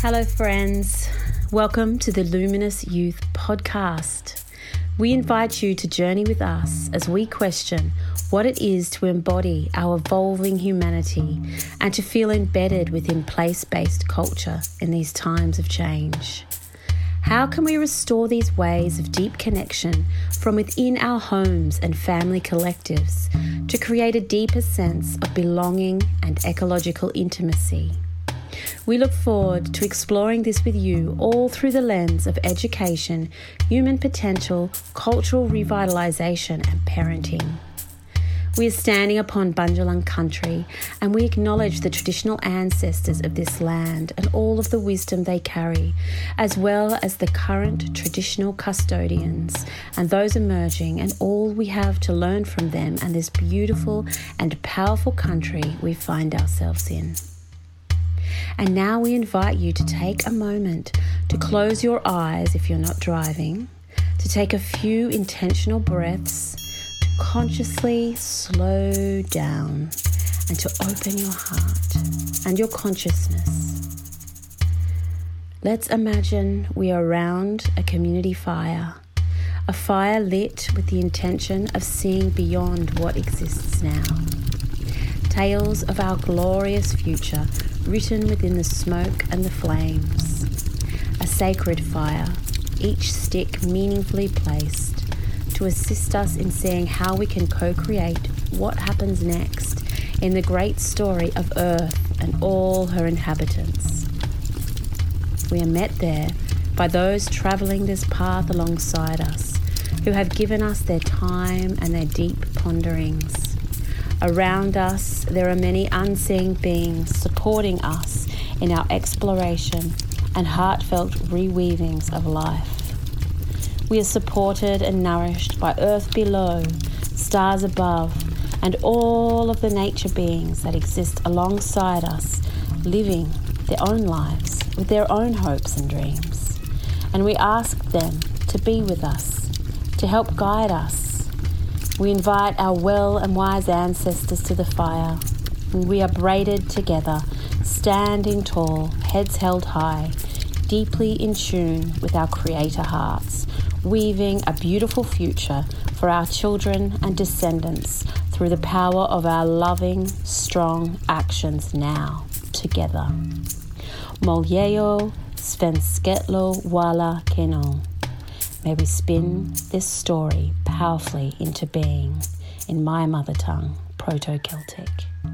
Hello, friends. Welcome to the Luminous Youth Podcast. We invite you to journey with us as we question what it is to embody our evolving humanity and to feel embedded within place-based culture in these times of change. How can we restore these ways of deep connection from within our homes and family collectives to create a deeper sense of belonging and ecological intimacy? We look forward to exploring this with you all through the lens of education, human potential, cultural revitalisation and parenting. We are standing upon Bundjalung country and we acknowledge the traditional ancestors of this land and all of the wisdom they carry, as well as the current traditional custodians and those emerging and all we have to learn from them and this beautiful and powerful country we find ourselves in. And now we invite you to take a moment to close your eyes if you're not driving, to take a few intentional breaths, to consciously slow down, and to open your heart and your consciousness. Let's imagine we are around a community fire, a fire lit with the intention of seeing beyond what exists now. Tales of our glorious future written within the smoke and the flames. A sacred fire, each stick meaningfully placed to assist us in seeing how we can co-create what happens next in the great story of Earth and all her inhabitants. We are met there by those travelling this path alongside us, who have given us their time and their deep ponderings. Around us, there are many unseen beings supporting us in our exploration and heartfelt reweavings of life. We are supported and nourished by earth below, stars above, and all of the nature beings that exist alongside us, living their own lives with their own hopes and dreams. And we ask them to be with us, to help guide us. We invite our well and wise ancestors to the fire, and we are braided together, standing tall, heads held high, deeply in tune with our creator hearts, weaving a beautiful future for our children and descendants through the power of our loving, strong actions now, together. Molyeo Svensketlo Wala Keno. May we spin this story powerfully into being in my mother tongue, Proto-Celtic.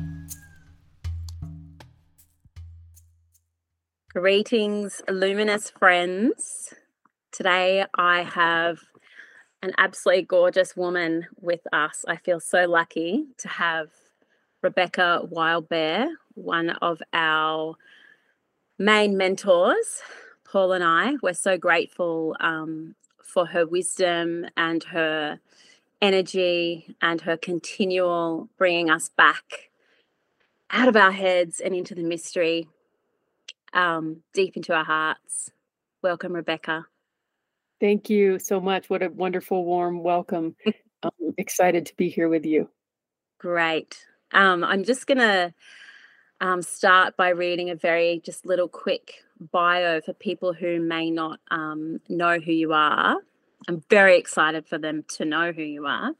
Greetings, luminous friends. Today I have an absolutely gorgeous woman with us. I feel so lucky to have Rebecca Wildbear, one of our main mentors. Paul and I, we're so grateful for her wisdom and her energy and her continual bringing us back out of our heads and into the mystery, deep into our hearts. Welcome, Rebecca. Thank you so much. What a wonderful, warm welcome. I'm excited to be here with you. Great. I'm just going to start by reading a very just little quick bio for people who may not know who you are. I'm very excited for them to know who you are.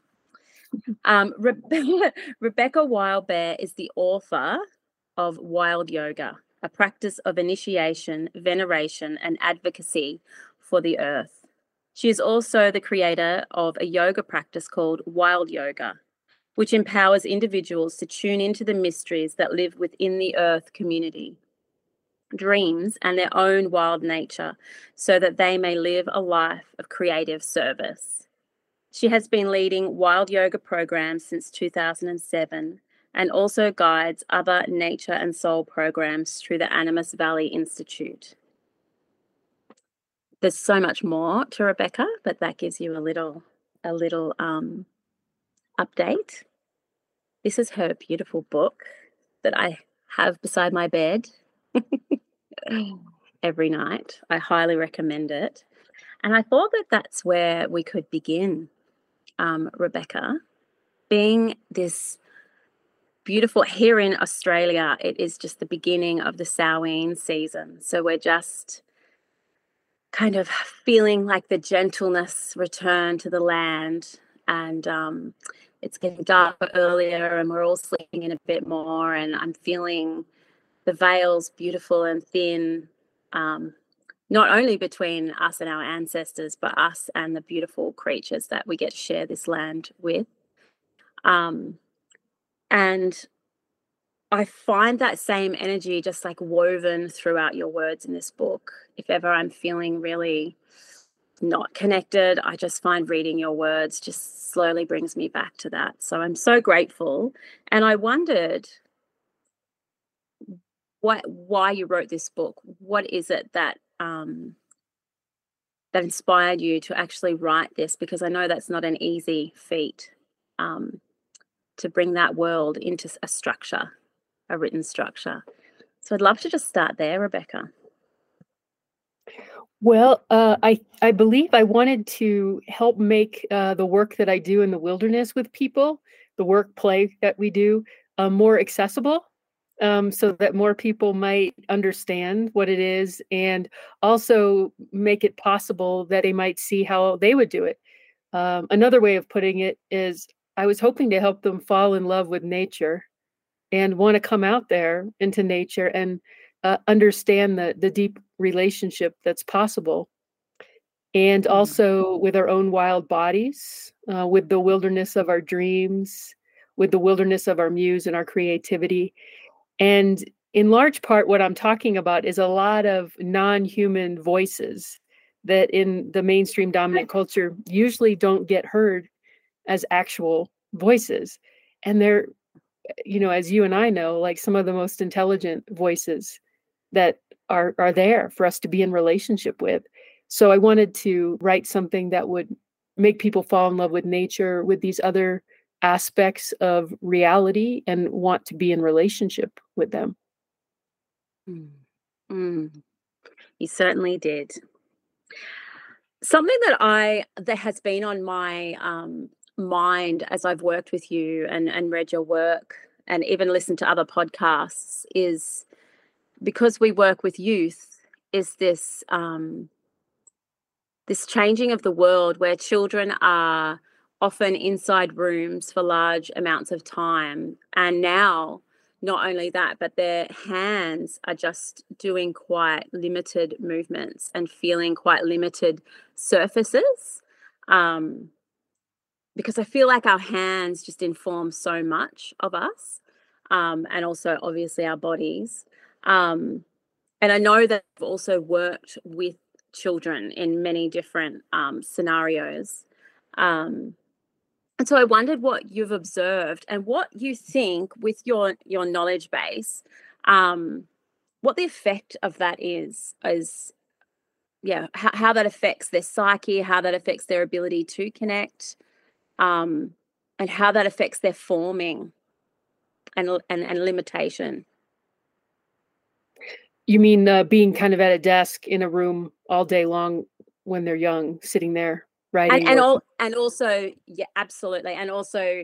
Rebecca Wildbear is the author of Wild Yoga, a practice of initiation, veneration, and advocacy for the earth. She is also the creator of a yoga practice called Wild Yoga, which empowers individuals to tune into the mysteries that live within the earth community, dreams, and their own wild nature so that they may live a life of creative service. She has been leading wild yoga programs since 2007 and also guides other nature and soul programs through the Animas Valley Institute. There's so much more to Rebecca, but that gives you a little update. This is her beautiful book that I have beside my bed every night. I highly recommend it. And I thought that that's where we could begin, Rebecca, being this beautiful. Here in Australia, it is just the beginning of the Samhain season. So we're just kind of feeling like the gentleness return to the land, and it's getting darker earlier and we're all sleeping in a bit more, and I'm feeling the veils beautiful and thin, not only between us and our ancestors, but us and the beautiful creatures that we get to share this land with. And I find that same energy just like woven throughout your words in this book. If ever I'm feeling really not connected, I just find reading your words just slowly brings me back to that. So I'm so grateful. And I wondered why you wrote this book. What is it that that inspired you to actually write this? Because I know that's not an easy feat, to bring that world into a structure, a written structure. So I'd love to just start there, Rebecca. Well, I believe I wanted to help make the work that I do in the wilderness with people, the work play that we do, more accessible, so that more people might understand what it is, and also make it possible that they might see how they would do it. Another way of putting it is I was hoping to help them fall in love with nature and want to come out there into nature and understand the deep relationship that's possible. And also with our own wild bodies, with the wilderness of our dreams, with the wilderness of our muse and our creativity. And in large part, what I'm talking about is a lot of non-human voices that in the mainstream dominant culture usually don't get heard as actual voices. And they're, as you and I know, like some of the most intelligent voices that are there for us to be in relationship with. So I wanted to write something that would make people fall in love with nature, with these other aspects of reality, and want to be in relationship with them. You certainly did. Something that has been on my mind as I've worked with you and read your work and even listened to other podcasts is, because we work with youth, is this this changing of the world where children are often inside rooms for large amounts of time. And now, not only that, but their hands are just doing quite limited movements and feeling quite limited surfaces. Because I feel like our hands just inform so much of us, and also obviously our bodies. And I know that I've also worked with children in many different scenarios. And so I wondered what you've observed and what you think, with your knowledge base, what the effect of that is how that affects their psyche, how that affects their ability to connect, and how that affects their forming and limitation. You mean being kind of at a desk in a room all day long when they're young, sitting there writing? And also, yeah, absolutely. And also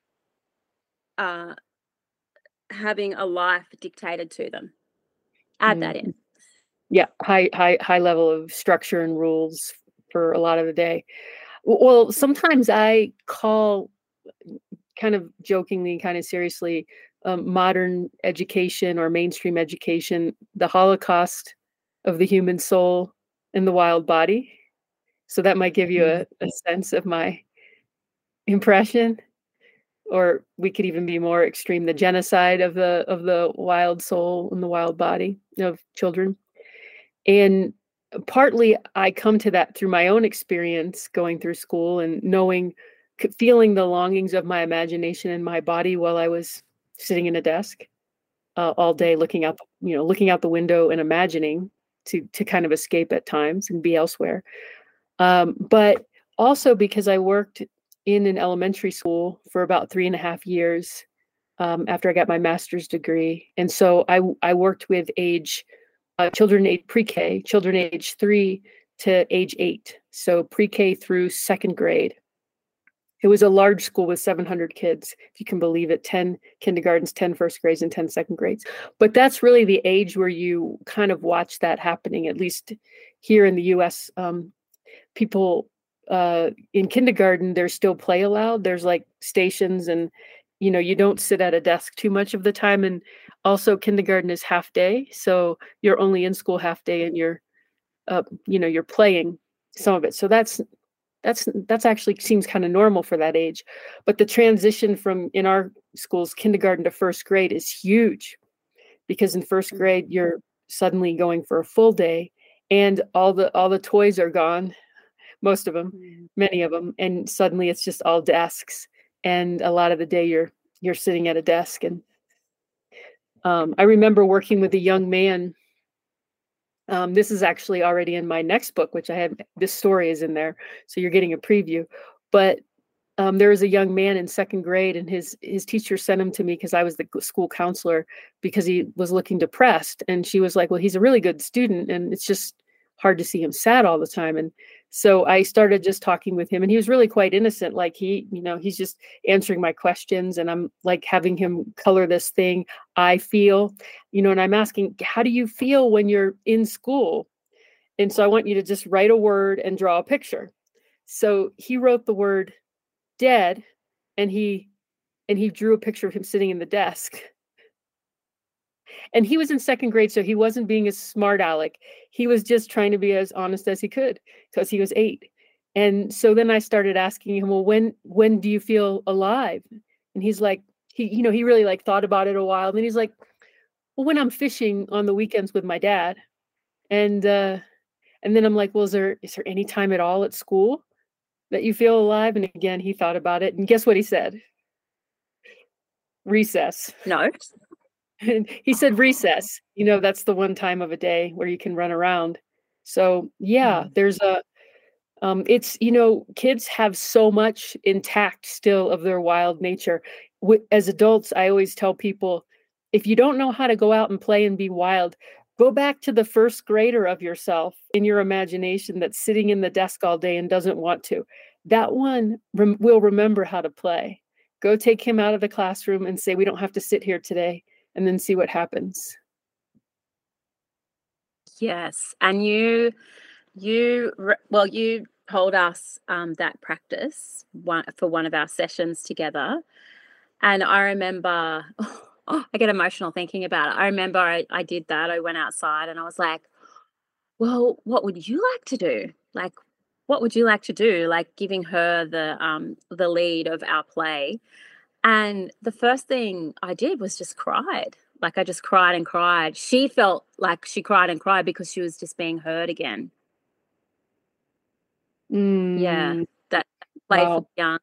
having a life dictated to them. Add that in. Yeah, high level of structure and rules for a lot of the day. Well, sometimes I call, kind of jokingly, kind of seriously, modern education or mainstream education the Holocaust of the human soul in the wild body. So that might give you a sense of my impression. Or we could even be more extreme, the genocide of the wild soul and the wild body of children. And partly I come to that through my own experience going through school and feeling the longings of my imagination in my body while I was sitting in a desk all day, looking out the window and imagining to kind of escape at times and be elsewhere. But also because I worked in an elementary school for about 3.5 years after I got my master's degree. And so I worked with children age pre-K, children age 3 to age 8. So pre-K through second grade. It was a large school with 700 kids, if you can believe it, 10 kindergartens, 10 first grades, and 10 second grades. But that's really the age where you kind of watch that happening, at least here in the US. People in kindergarten, there's still play allowed. There's like stations, and you don't sit at a desk too much of the time. And also kindergarten is half day, so you're only in school half day, and you're playing some of it. So that's actually seems kind of normal for that age. But the transition from, in our schools, kindergarten to first grade is huge, because in first grade you're suddenly going for a full day, and all the toys are gone, most of them, many of them, and suddenly it's just all desks, and a lot of the day you're sitting at a desk. And I remember working with a young man. This is actually already in my next book, which I have. This story is in there, so you're getting a preview. But there was a young man in second grade, and his teacher sent him to me because I was the school counselor, because he was looking depressed. And she was like, "Well, he's a really good student, and it's just hard to see him sad all the time." And so I started just talking with him, and he was really quite innocent. Like he's just answering my questions, and I'm like having him color this thing I feel, and I'm asking, how do you feel when you're in school? And so I want you to just write a word and draw a picture. So he wrote the word dead, and he drew a picture of him sitting in the desk. And he was in second grade, so he wasn't being a smart aleck. He was just trying to be as honest as he could, because he was 8. And so then I started asking him, well, when do you feel alive? And he's like, he really like thought about it a while. And then he's like, well, when I'm fishing on the weekends with my dad. And then I'm like, well, is there any time at all at school that you feel alive? And again, he thought about it. And guess what he said? Recess. No. And he said recess. That's the one time of a day where you can run around. So yeah, there's it's, kids have so much intact still of their wild nature. As adults, I always tell people, if you don't know how to go out and play and be wild, go back to the first grader of yourself in your imagination that's sitting in the desk all day and doesn't want to. That one will remember how to play. Go take him out of the classroom and say, we don't have to sit here today, and then see what happens. Yes. And you told us that practice for one of our sessions together. And I remember, I get emotional thinking about it. I remember I did that. I went outside and I was like, well, what would you like to do? Like, what would you like to do? Like giving her the lead of our play. And the first thing I did was just cried. Like I just cried and cried. She felt like she cried and cried because she was just being heard again. Yeah, that playful young.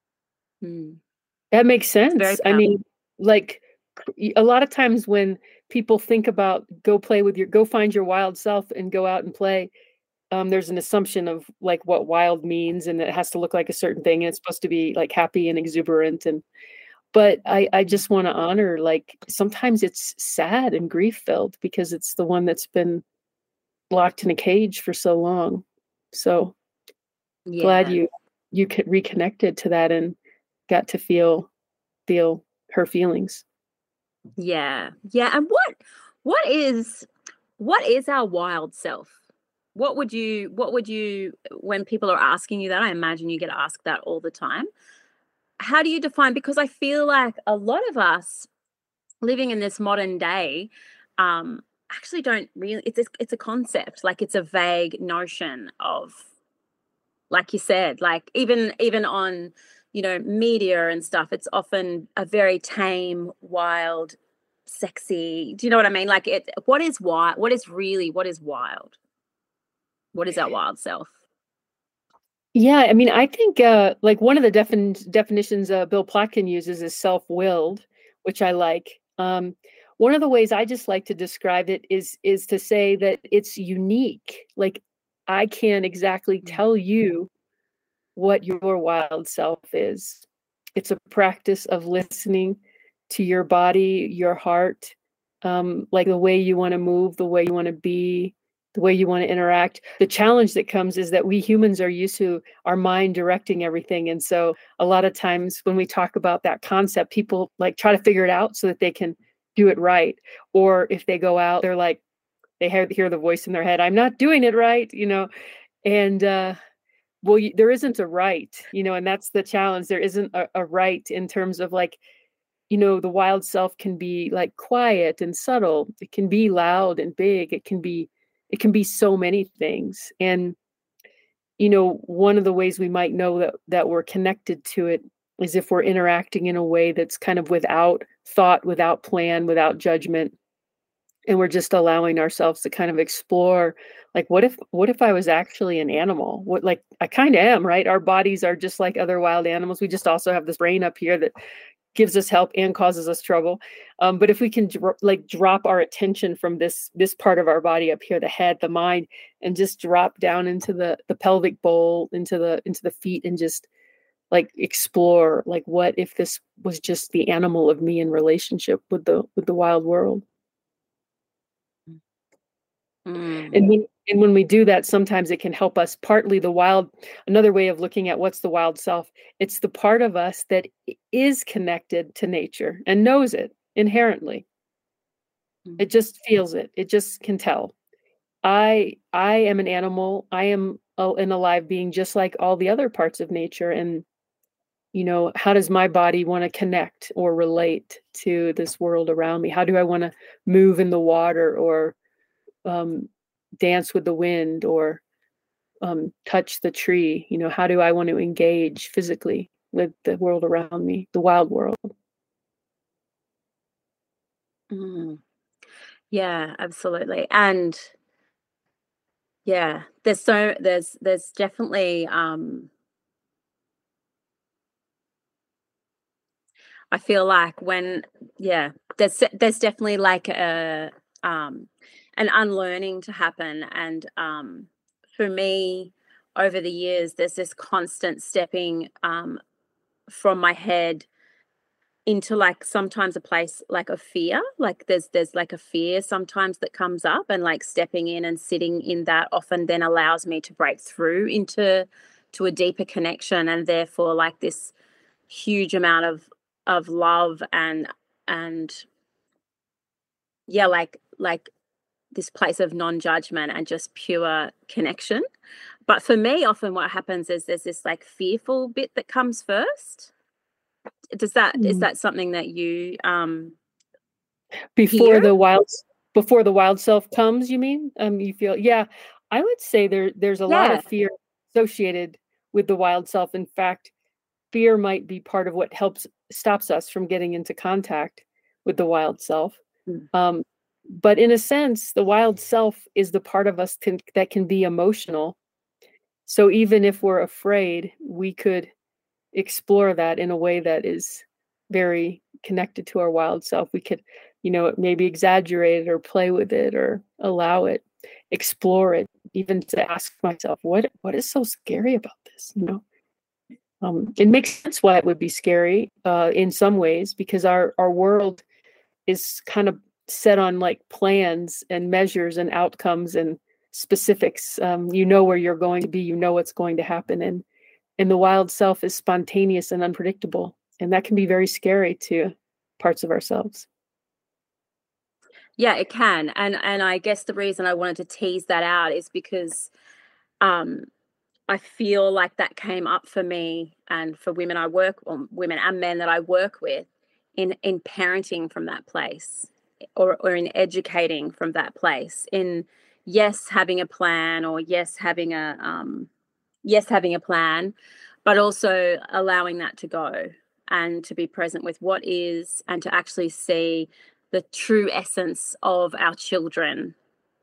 That makes sense. I mean, like a lot of times when people think about go find your wild self and go out and play, there's an assumption of like what wild means, and it has to look like a certain thing, and it's supposed to be like happy and exuberant. But I just want to honor, like, sometimes it's sad and grief filled because it's the one that's been locked in a cage for so long. So glad you reconnected to that and got to feel her feelings. Yeah. And what is our wild self? What would you, when people are asking you that, I imagine you get asked that all the time. How do you define? Because I feel like a lot of us living in this modern day actually don't really, it's a concept, like it's a vague notion of, like you said, like even on, media and stuff, it's often a very tame, wild, sexy. Do you know what I mean? Like what is wild? What is wild? What is our wild self? Yeah, I mean, I think like one of the definitions Bill Plotkin uses is self-willed, which I like. One of the ways I just like to describe it is to say that it's unique. Like I can't exactly tell you what your wild self is. It's a practice of listening to your body, your heart, like the way you want to move, the way you want to be, the way you want to interact. The challenge that comes is that we humans are used to our mind directing everything. And so a lot of times when we talk about that concept, people like try to figure it out so that they can do it right. Or if they go out, they're like, they hear the voice in their head, I'm not doing it right, and there isn't a right, and that's the challenge. There isn't a right in terms of like, the wild self can be like quiet and subtle. It can be loud and big. It can be so many things. And, one of the ways we might know that we're connected to it is if we're interacting in a way that's kind of without thought, without plan, without judgment. And we're just allowing ourselves to kind of explore, like, what if I was actually an animal? Like, I kind of am, right? Our bodies are just like other wild animals. We just also have this brain up here that gives us help and causes us trouble. But if we can drop our attention from this part of our body up here, the head, the mind, and just drop down into the pelvic bowl, into the feet, and just like explore, like, what if this was just the animal of me in relationship with the wild world? And when we do that, sometimes it can help us partly another way of looking at what's the wild self. It's the part of us that is connected to nature and knows it inherently. It just feels it. It just can tell. I am an animal. I am an alive being, just like all the other parts of nature. And, how does my body want to connect or relate to this world around me? How do I want to move in the water, or dance with the wind, or touch the tree? How do I want to engage physically with the world around me, the wild world? Yeah, absolutely. And yeah, there's definitely I feel like there's definitely like an unlearning to happen. And for me, over the years, there's this constant stepping from my head into like sometimes a place like a fear. Like there's like a fear sometimes that comes up, and like stepping in and sitting in that often then allows me to break through into a deeper connection, and therefore like this huge amount of love and yeah, like this place of non-judgment and just pure connection. But for me, often what happens is there's this like fearful bit that comes first. Is that something that you before hear? the wild self comes, you mean? You feel, yeah, I would say there's a lot of fear associated with the wild self. In fact, fear might be part of what stops us from getting into contact with the wild self. But in a sense, the wild self is the part of us that can be emotional. So even if we're afraid, we could explore that in a way that is very connected to our wild self. We could, maybe exaggerate it or play with it or allow it, explore it, even to ask myself, what is so scary about this? It makes sense why it would be scary in some ways, because our world is kind of set on like plans and measures and outcomes and specifics. Where you're going to be, what's going to happen. And the wild self is spontaneous and unpredictable. And that can be very scary to parts of ourselves. Yeah, it can. And I guess the reason I wanted to tease that out is because I feel like that came up for me and for women and men that I work with in parenting from that place, or in educating from that place, in having a plan, or having a plan, but also allowing that to go and to be present with what is, and to actually see the true essence of our children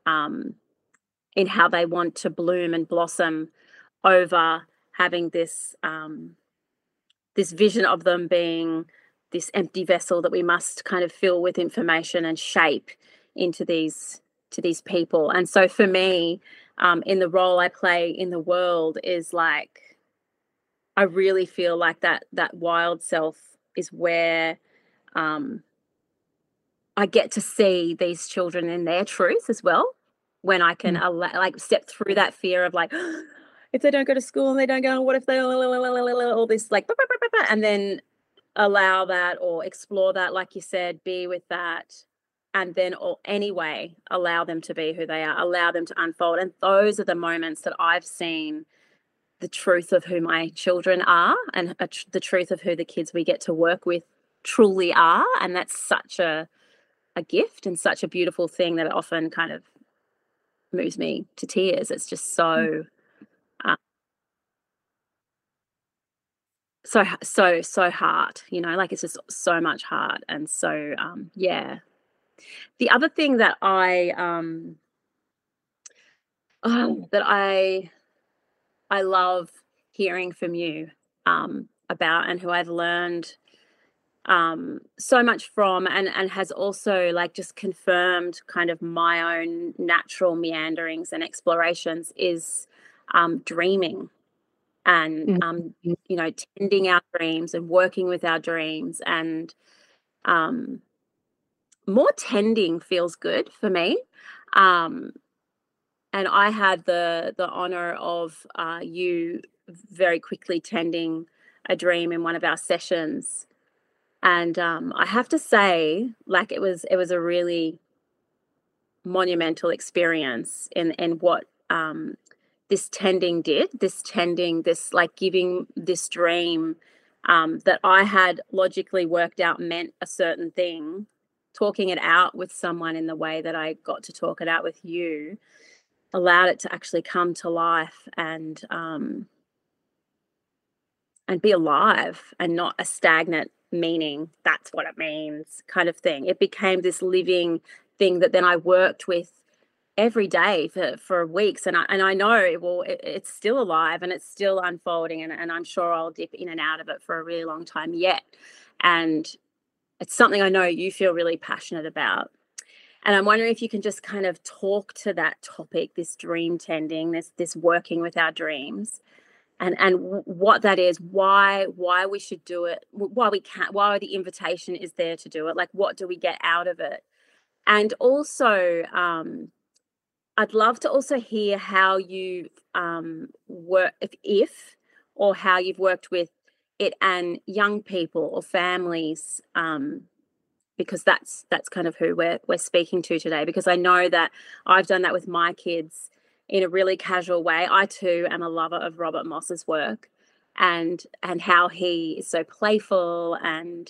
in how they want to bloom and blossom, over having this this vision of them being this empty vessel that we must kind of fill with information and shape into these people. And so for me, in the role I play in the world, is like, I really feel like that wild self is where I get to see these children in their truth as well, when I can step through that fear of like, if they don't go to school and they don't go, what if they all this like, and then allow that or explore that, like you said, be with that, and then anyway allow them to be who they are, allow them to unfold. And those are the moments that I've seen the truth of who my children are, and the truth of who the kids we get to work with truly are. And that's such a gift and such a beautiful thing that it often kind of moves me to tears. It's just so heart, you know, like it's just so much heart. And so yeah. The other thing that I love hearing from you about, and who I've learned so much from, and has also like just confirmed kind of my own natural meanderings and explorations, is dreaming, and you know, tending our dreams and working with our dreams. And more tending feels good for me. And I had the honor of you very quickly tending a dream in one of our sessions. And I have to say, like, it was a really monumental experience in what this tending did, this like giving this dream that I had logically worked out meant a certain thing, talking it out with someone in the way that I got to talk it out with you, allowed it to actually come to life and be alive, and not a stagnant meaning, that's what it means kind of thing. It became this living thing that then I worked with every day for weeks, and I know it's still alive and it's still unfolding, and I'm sure I'll dip in and out of it for a really long time yet. And it's something I know you feel really passionate about. And I'm wondering if you can just kind of talk to that topic, this dream tending, this working with our dreams, and what that is, why we should do it, why we can't, why the invitation is there to do it, like what do we get out of it. And also I'd love to also hear how you work, if or how you've worked with it and young people or families, because that's kind of who we're speaking to today. Because I know that I've done that with my kids in a really casual way. I too am a lover of Robert Moss's work, and how he is so playful and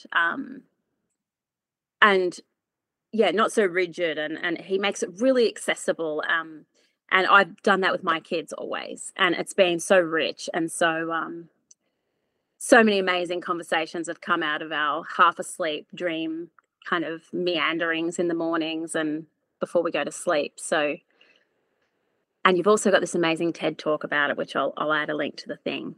yeah, not so rigid, and he makes it really accessible. And I've done that with my kids always, and it's been so rich, and so many amazing conversations have come out of our half asleep dream kind of meanderings in the mornings and before we go to sleep. So, and you've also got this amazing TED talk about it, which I'll add a link to the thing.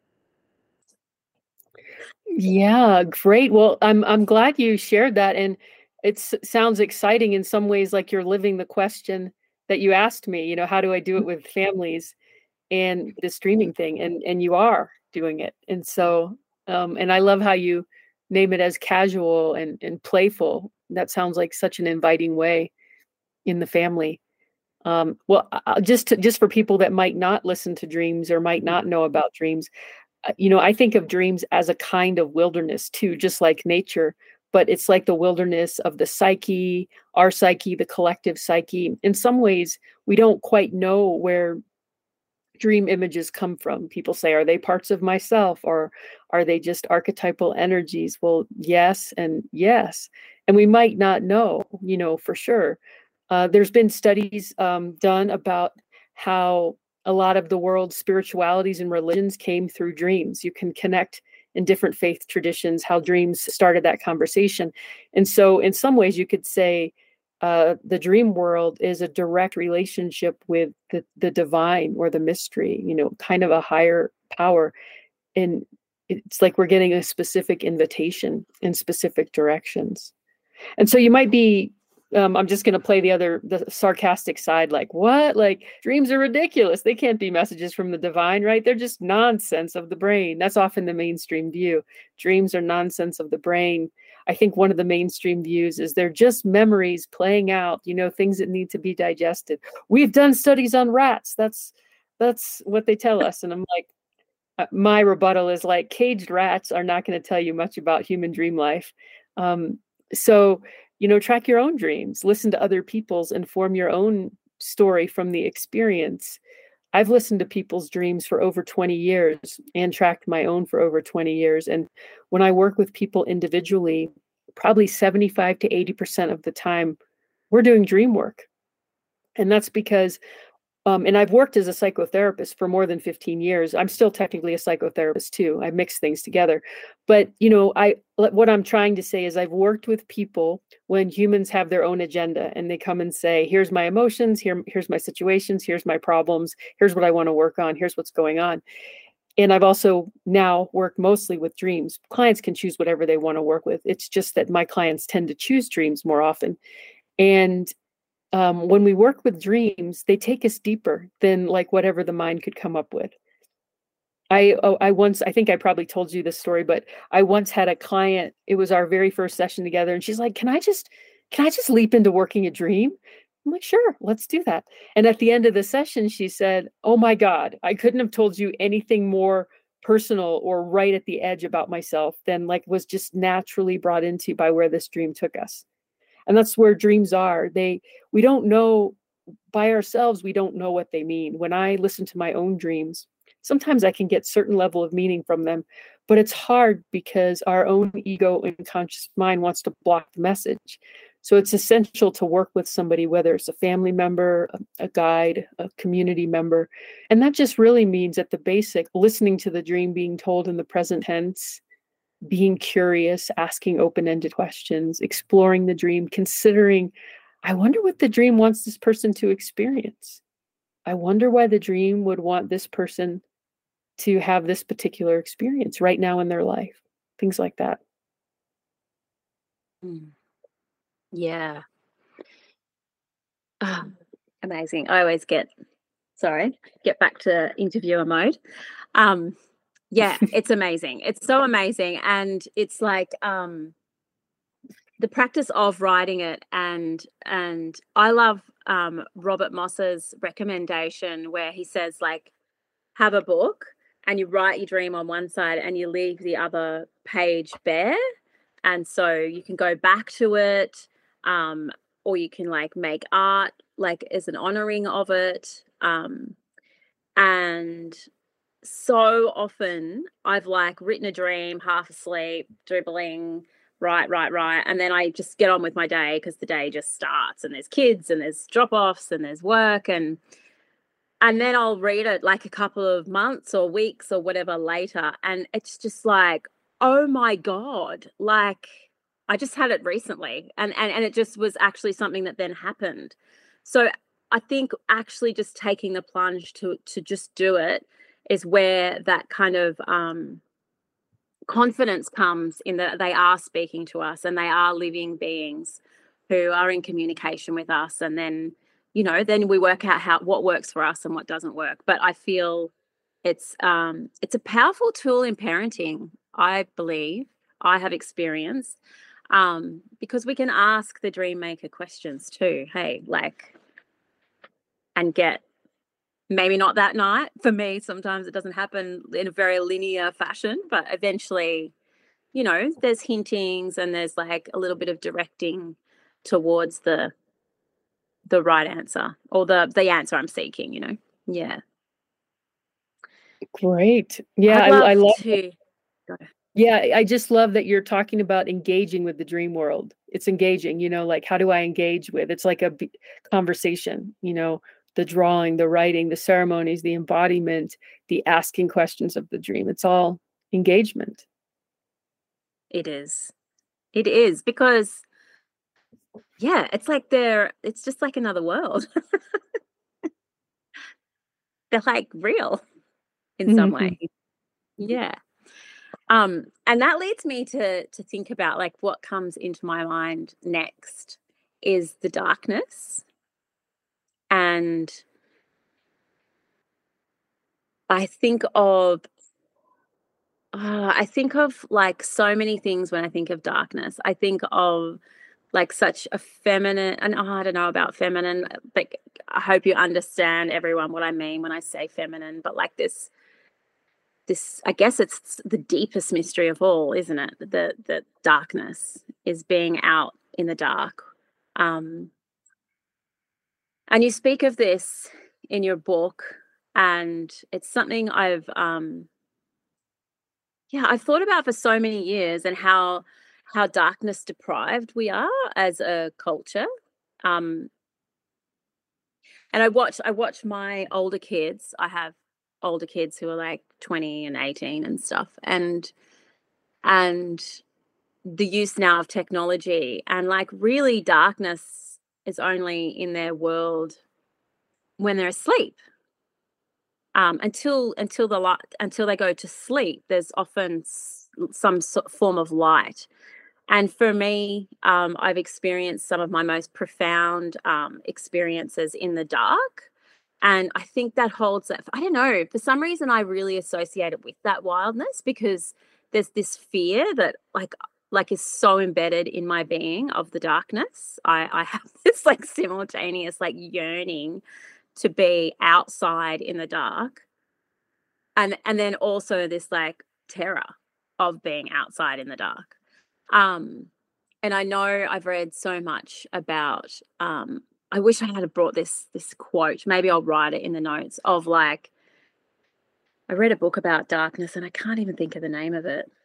Yeah, great. Well, I'm glad you shared that, and it sounds exciting in some ways, like you're living the question that you asked me, you know, how do I do it with families and the streaming thing? And you are doing it. And so, and I love how you name it as casual and playful. That sounds like such an inviting way in the family. Well, just for people that might not listen to dreams or might not know about dreams, you know, I think of dreams as a kind of wilderness too, just like nature, but it's like the wilderness of the psyche, our psyche, the collective psyche. In some ways, we don't quite know where dream images come from. People say, are they parts of myself, or are they just archetypal energies? Well, yes and yes. And we might not know, you know, for sure. There's been studies done about how a lot of the world's spiritualities and religions came through dreams. You can connect in different faith traditions how dreams started that conversation. And so in some ways you could say the dream world is a direct relationship with the divine or the mystery, you know, kind of a higher power. And it's like we're getting a specific invitation in specific directions. And so you might be, I'm just going to play the sarcastic side, like, what? Like, dreams are ridiculous. They can't be messages from the divine, right? They're just nonsense of the brain. That's often the mainstream view. Dreams are nonsense of the brain. I think one of the mainstream views is they're just memories playing out, things that need to be digested. We've done studies on rats. That's what they tell us. And I'm like, my rebuttal is like, caged rats are not going to tell you much about human dream life. So, track your own dreams, listen to other people's, and form your own story from the experience. I've listened to people's dreams for over 20 years and tracked my own for over 20 years. And when I work with people individually, probably 75 to 80% of the time, we're doing dream work. And that's because and I've worked as a psychotherapist for more than 15 years. I'm still technically a psychotherapist too. I mix things together. But, what I'm trying to say is I've worked with people when humans have their own agenda and they come and say, here's my emotions, here's my situations, here's my problems, here's what I want to work on, here's what's going on. And I've also now worked mostly with dreams. Clients can choose whatever they want to work with. It's just that my clients tend to choose dreams more often. And when we work with dreams, they take us deeper than like whatever the mind could come up with. I think I probably told you this story, but I once had a client, it was our very first session together. And she's like, can I just leap into working a dream? I'm like, sure, let's do that. And at the end of the session, she said, oh my God, I couldn't have told you anything more personal or right at the edge about myself than like was just naturally brought into by where this dream took us. And that's where dreams are. We don't know by ourselves. We don't know what they mean. When I listen to my own dreams, sometimes I can get certain level of meaning from them, but it's hard because our own ego and conscious mind wants to block the message. So it's essential to work with somebody, whether it's a family member, a guide, a community member. And that just really means at the basic, listening to the dream being told in the present tense, being curious, asking open-ended questions, exploring the dream, considering, I wonder what the dream wants this person to experience. I wonder why the dream would want this person to have this particular experience right now in their life. Things like that. Yeah. Oh, amazing. I always get back to interviewer mode. Yeah, it's amazing. It's so amazing. And it's like the practice of writing it, and I love Robert Moss's recommendation where he says, like, have a book and you write your dream on one side and you leave the other page bare. And so you can go back to it, or you can like make art like as an honoring of it. And so often I've like written a dream half asleep, dribbling, right, and then I just get on with my day because the day just starts and there's kids and there's drop-offs and there's work, and then I'll read it like a couple of months or weeks or whatever later, and it's just like, oh my God, like I just had it recently, and it just was actually something that then happened. So I think actually just taking the plunge to just do it is where that kind of confidence comes in, that they are speaking to us and they are living beings who are in communication with us. And then, then we work out what works for us and what doesn't work. But I feel it's a powerful tool in parenting, I believe. I have experienced, because we can ask the dream maker questions too. Hey, like, and get, maybe not that night. For me, sometimes it doesn't happen in a very linear fashion, but eventually, there's hintings and there's like a little bit of directing towards the right answer, or the answer I'm seeking, Yeah. Great. Yeah, I love to. Yeah, I just love that you're talking about engaging with the dream world. It's engaging, like how do I engage with? It's like a conversation, the drawing, the writing, the ceremonies, the embodiment, the asking questions of the dream. It's all engagement. It is because, yeah, it's like it's just like another world. They're like real in some way. Yeah. And that leads me to think about like what comes into my mind next is the darkness. And I think of I think of like so many things when I think of darkness. I think of like such a feminine, and I don't know about feminine, but I hope you understand, everyone, what I mean when I say feminine, but like this I guess it's the deepest mystery of all, isn't it? The darkness is being out in the dark. Um, and you speak of this in your book, and it's something I've thought about for so many years, and how darkness deprived we are as a culture. Um, and I watch my older kids. I have older kids who are like 20 and 18 and stuff, and the use now of technology, and like really darkness is only in their world when they're asleep. Until they go to sleep, there's often some form of light. And for me, I've experienced some of my most profound experiences in the dark. And I think that holds that. I don't know. For some reason, I really associate it with that wildness, because there's this fear that like is so embedded in my being of the darkness. I have this like simultaneous like yearning to be outside in the dark, and then also this like terror of being outside in the dark. Um, and I know I've read so much about. I wish I had brought this quote. Maybe I'll write it in the notes of like. I read a book about darkness, and I can't even think of the name of it.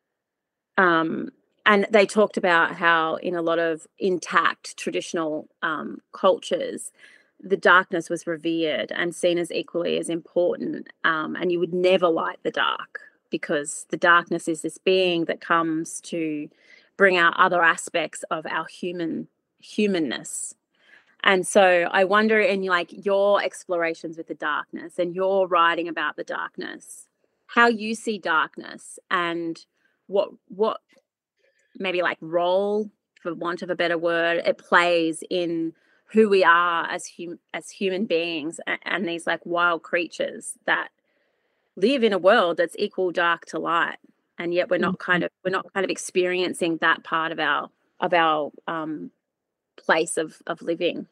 And they talked about how in a lot of intact traditional cultures, the darkness was revered and seen as equally as important. And you would never light the dark, because the darkness is this being that comes to bring out other aspects of our humanness. And so I wonder, in like your explorations with the darkness and your writing about the darkness, how you see darkness, and what maybe like role, for want of a better word, it plays in who we are as human beings, and these like wild creatures that live in a world that's equal dark to light, and yet we're not kind of experiencing that part of our place of living.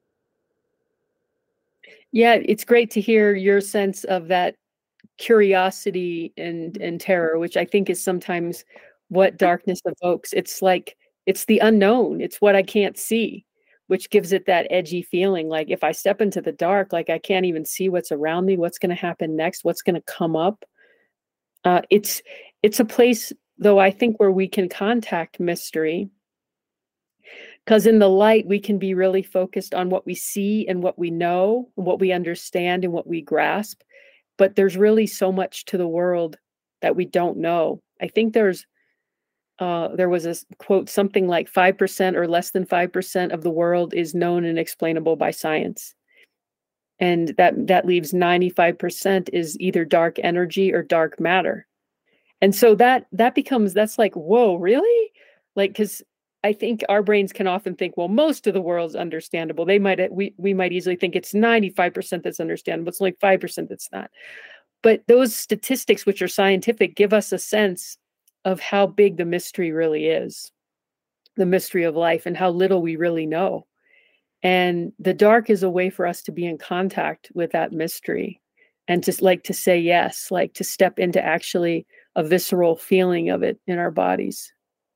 Yeah, it's great to hear your sense of that curiosity and terror, which I think is sometimes what darkness evokes. It's like it's the unknown. It's what I can't see, which gives it that edgy feeling. Like if I step into the dark, like I can't even see what's around me, what's going to happen next, what's going to come up. It's a place, though, I think, where we can contact mystery, because in the light we can be really focused on what we see and what we know, and what we understand and what we grasp. But there's really so much to the world that we don't know. I think there was a quote, something like 5% or less than 5% of the world is known and explainable by science. And that leaves 95% is either dark energy or dark matter. And so that's like, whoa, really? Like, because I think our brains can often think, well, most of the world's understandable. We might easily think it's 95% that's understandable. It's like 5% that's not. But those statistics, which are scientific, give us a sense of how big the mystery really is, the mystery of life, and how little we really know. And the dark is a way for us to be in contact with that mystery, and just like to say yes, like to step into actually a visceral feeling of it in our bodies.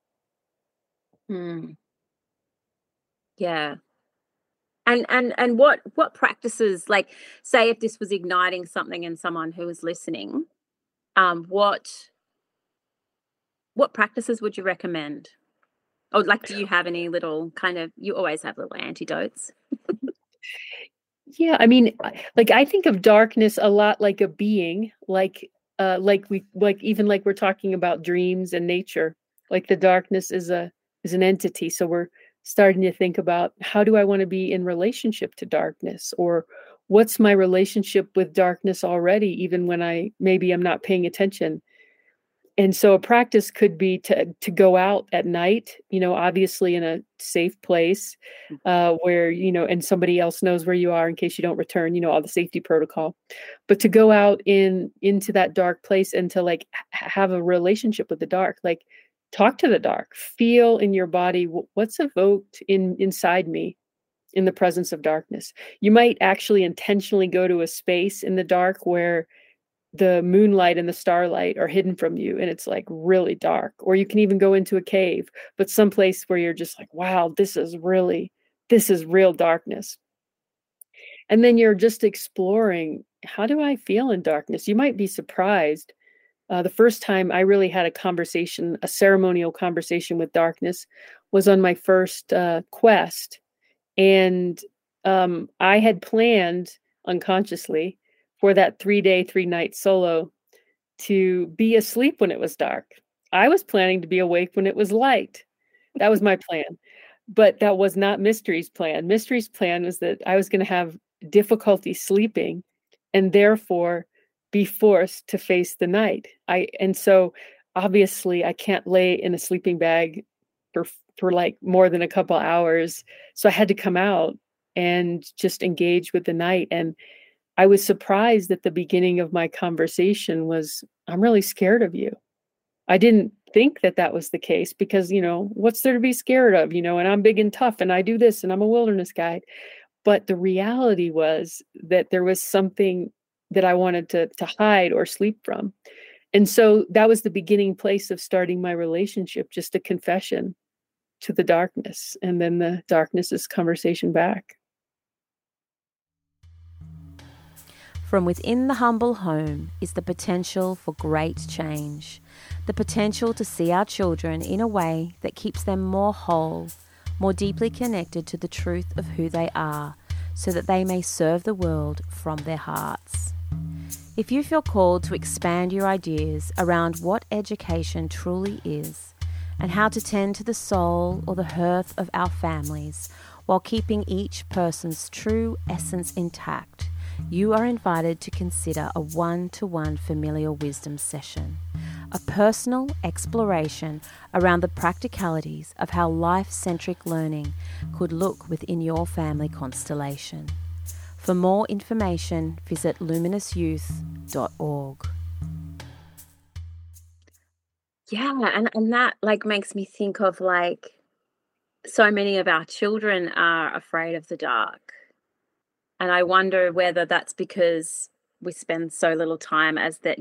Yeah. And what practices, like, say if this was igniting something in someone who was listening, what practices would you recommend? Or like, do you have any little kind of, you always have little antidotes? Yeah, I mean, like I think of darkness a lot like a being, like even like we're talking about dreams and nature. Like the darkness is an entity. So we're starting to think about, how do I want to be in relationship to darkness, or what's my relationship with darkness already, even when maybe I'm not paying attention. And so a practice could be to go out at night, obviously in a safe place, where, and somebody else knows where you are in case you don't return, all the safety protocol. But to go out into that dark place and to like have a relationship with the dark, like talk to the dark, feel in your body what's evoked inside me in the presence of darkness. You might actually intentionally go to a space in the dark where the moonlight and the starlight are hidden from you and it's like really dark. Or you can even go into a cave, but someplace where you're just like, wow, this is real darkness. And then you're just exploring, how do I feel in darkness? You might be surprised. The first time I really had a ceremonial conversation with darkness was on my first quest. And I had planned unconsciously for that 3-day, 3-night solo to be asleep when it was dark. I was planning to be awake when it was light. That was my plan. But that was not Mystery's plan. Mystery's plan was that I was going to have difficulty sleeping and therefore be forced to face the night. And so obviously I can't lay in a sleeping bag for like more than a couple hours. So I had to come out and just engage with the night. And I was surprised at the beginning of my conversation was, I'm really scared of you. I didn't think that was the case because, what's there to be scared of, and I'm big and tough and I do this and I'm a wilderness guide. But the reality was that there was something that I wanted to hide or sleep from. And so that was the beginning place of starting my relationship, just a confession to the darkness. And then the darkness's conversation back. From within the humble home is the potential for great change, the potential to see our children in a way that keeps them more whole, more deeply connected to the truth of who they are, so that they may serve the world from their hearts. If you feel called to expand your ideas around what education truly is, and how to tend to the soul or the hearth of our families while keeping each person's true essence intact, you are invited to consider a one-to-one familial wisdom session, a personal exploration around the practicalities of how life-centric learning could look within your family constellation. For more information, visit luminousyouth.org. Yeah, and that makes me think of so many of our children are afraid of the dark. And I wonder whether that's because we spend so little time as that,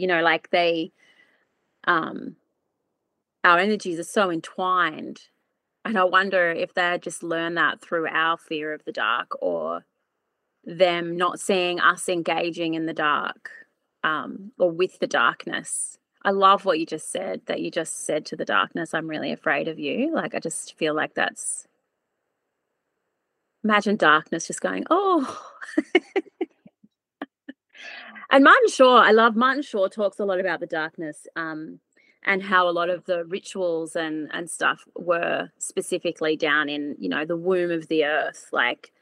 our energies are so entwined. And I wonder if they just learn that through our fear of the dark or them not seeing us engaging in the dark or with the darkness. I love what you just said, that you just said to the darkness, I'm really afraid of you. I just feel like that's, imagine darkness just going, oh. And Martin Shaw, I love Martin Shaw talks a lot about the darkness and how a lot of the rituals and stuff were specifically down in, the womb of the earth, like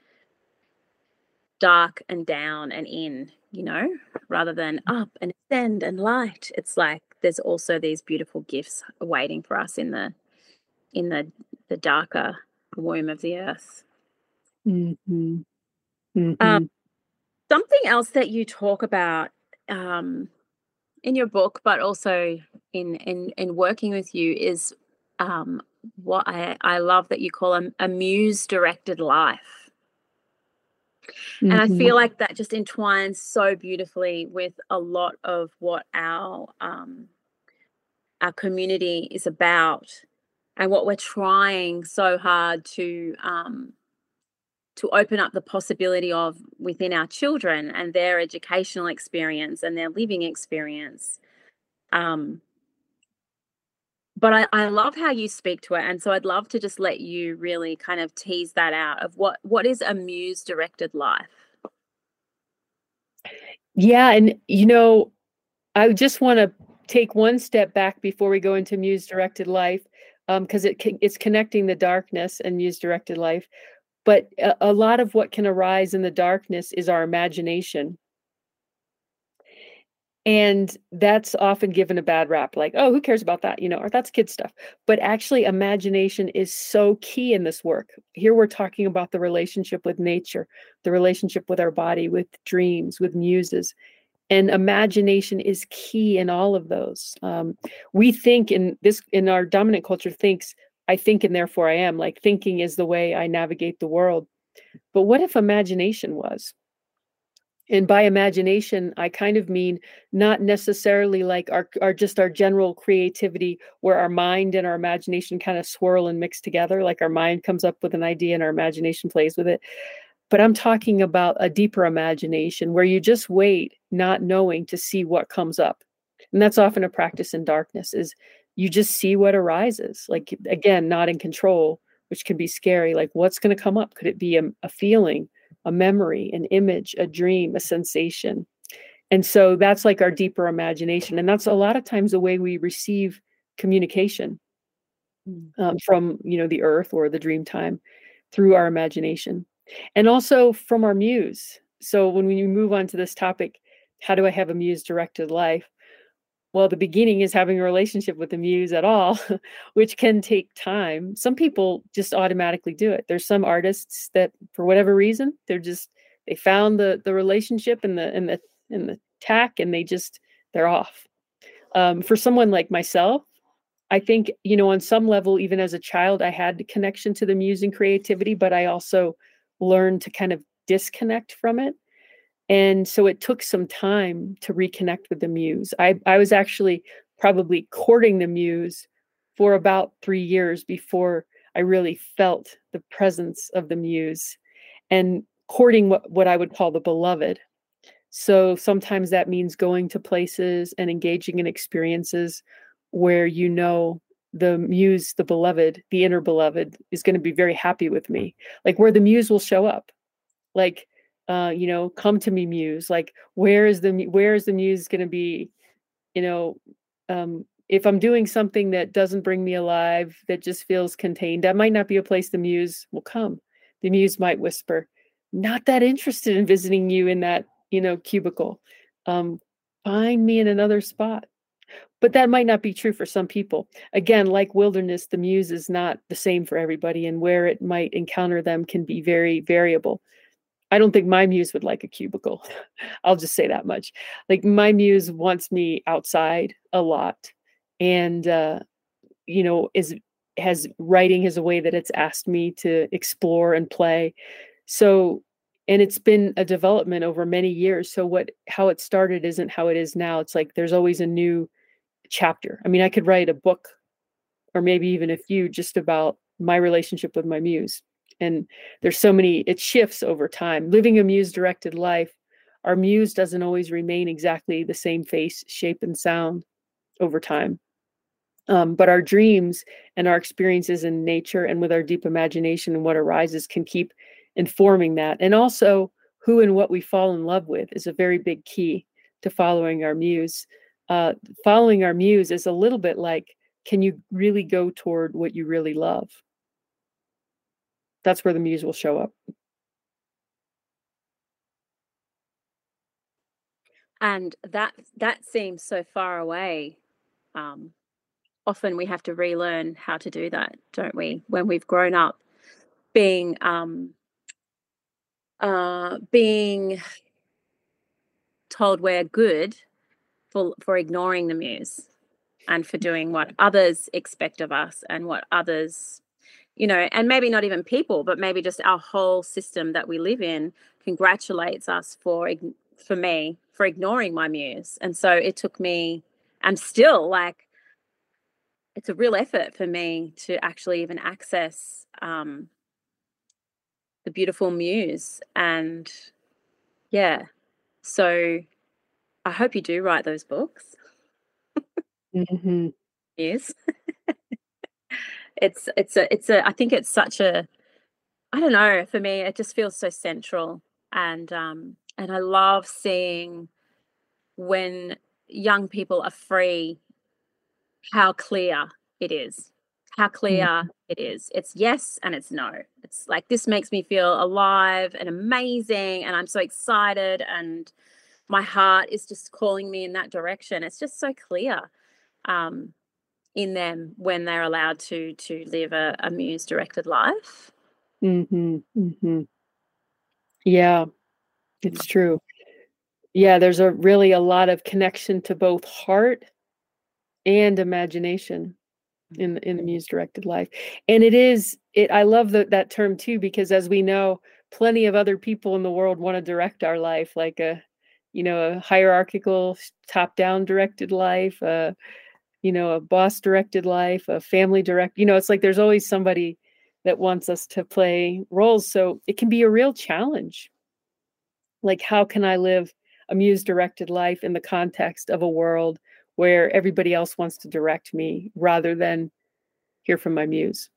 dark and down and in, rather than up and ascend and light. It's like there's also these beautiful gifts waiting for us in the darker womb of the earth. Mm-hmm. Mm-hmm. Something else that you talk about in your book, but also in working with you, is what I love that you call a muse-directed life. Mm-hmm. And I feel like that just entwines so beautifully with a lot of what our community is about and what we're trying so hard to open up the possibility of within our children and their educational experience and their living experience. But I love how you speak to it. And so I'd love to just let you really kind of tease that out of what is a muse-directed life? Yeah. And, I just want to take one step back before we go into muse-directed life, because it's connecting the darkness and muse-directed life. But a lot of what can arise in the darkness is our imagination. And that's often given a bad rap, like, oh, who cares about that? Or that's kid stuff. But actually, imagination is so key in this work. Here we're talking about the relationship with nature, the relationship with our body, with dreams, with muses. And imagination is key in all of those. We think in our dominant culture thinks, I think and therefore I am, like thinking is the way I navigate the world. But what if imagination was? And by imagination, I kind of mean not necessarily like our just our general creativity where our mind and our imagination kind of swirl and mix together. Like our mind comes up with an idea and our imagination plays with it. But I'm talking about a deeper imagination where you just wait, not knowing to see what comes up. And that's often a practice in darkness is you just see what arises. Like, again, not in control, which can be scary. Like, what's going to come up? Could it be a feeling, a memory, an image, a dream, a sensation? And so that's like our deeper imagination. And that's a lot of times the way we receive communication from, the earth or the dream time through our imagination. And also from our muse. So when we move on to this topic, how do I have a muse directed life? Well, the beginning is having a relationship with the muse at all, which can take time. Some people just automatically do it. There's some artists that, for whatever reason, they found the relationship and the tack, and they're off. For someone like myself, I think, on some level, even as a child, I had the connection to the muse and creativity, but I also learned to kind of disconnect from it. And so it took some time to reconnect with the muse. I was actually probably courting the muse for about 3 years before I really felt the presence of the muse and courting what I would call the beloved. So sometimes that means going to places and engaging in experiences where the muse, the beloved, the inner beloved is going to be very happy with me, like where the muse will show up, like, come to me, muse. Like, where is the muse going to be? If I'm doing something that doesn't bring me alive, that just feels contained, that might not be a place the muse will come. The muse might whisper, "Not that interested in visiting you in that, cubicle. Find me in another spot." But that might not be true for some people. Again, like wilderness, the muse is not the same for everybody, and where it might encounter them can be very variable. I don't think my muse would like a cubicle. I'll just say that much. Like, my muse wants me outside a lot, and has writing as a way that it's asked me to explore and play. So, and it's been a development over many years. So how it started isn't how it is now. It's like there's always a new chapter. I mean, I could write a book or maybe even a few just about my relationship with my muse. And there's so many, it shifts over time. Living a muse directed life, our muse doesn't always remain exactly the same face, shape, and sound over time. But our dreams and our experiences in nature and with our deep imagination and what arises can keep informing that. And also, who and what we fall in love with is a very big key to following our muse. Following our muse is a little bit like, can you really go toward what you really love? That's where the muse will show up. And that seems so far away. Often we have to relearn how to do that, don't we? When we've grown up being told we're good for ignoring the muse and for doing what others expect of us and what others, and maybe not even people, but maybe just our whole system that we live in congratulates us for ignoring my muse. And so it took me, I'm still like, it's a real effort for me to actually even access the beautiful muse. And yeah, so I hope you do write those books. Mm-hmm. Muse. I think it's such a, I don't know, for me it just feels so central, and I love seeing when young people are free how clear it is. How clear it is. It's yes and it's no. It's like, this makes me feel alive and amazing, and I'm so excited, and my heart is just calling me in that direction. It's just so clear in them when they're allowed to live a muse directed life. Mm-hmm. Mm-hmm. Yeah, it's true. Yeah, there's really a lot of connection to both heart and imagination in the muse directed life. And I love that term too, because as we know, plenty of other people in the world want to direct our life, like a hierarchical top down directed life, a boss directed life, a family it's like there's always somebody that wants us to play roles. So it can be a real challenge. Like, how can I live a muse directed life in the context of a world where everybody else wants to direct me rather than hear from my muse?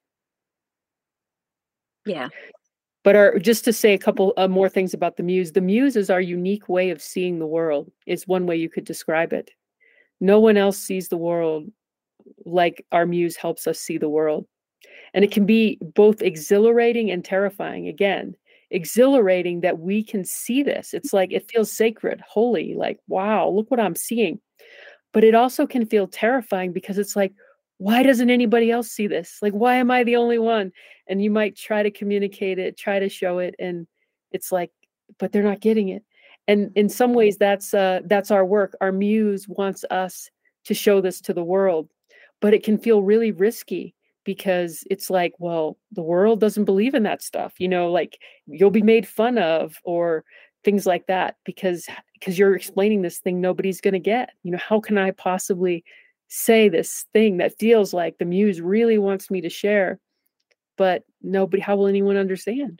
Yeah. But just to say a couple more things about the muse is our unique way of seeing the world, is one way you could describe it. No one else sees the world like our muse helps us see the world. And it can be both exhilarating and terrifying. Again, exhilarating that we can see this. It's like, it feels sacred, holy, like, wow, look what I'm seeing. But it also can feel terrifying because it's like, why doesn't anybody else see this? Like, why am I the only one? And you might try to communicate it, try to show it. And it's like, but they're not getting it. And in some ways, that's our work. Our muse wants us to show this to the world, but it can feel really risky because it's like, well, the world doesn't believe in that stuff, like you'll be made fun of or things like that because you're explaining this thing nobody's going to get. How can I possibly say this thing that feels like the muse really wants me to share, but how will anyone understand?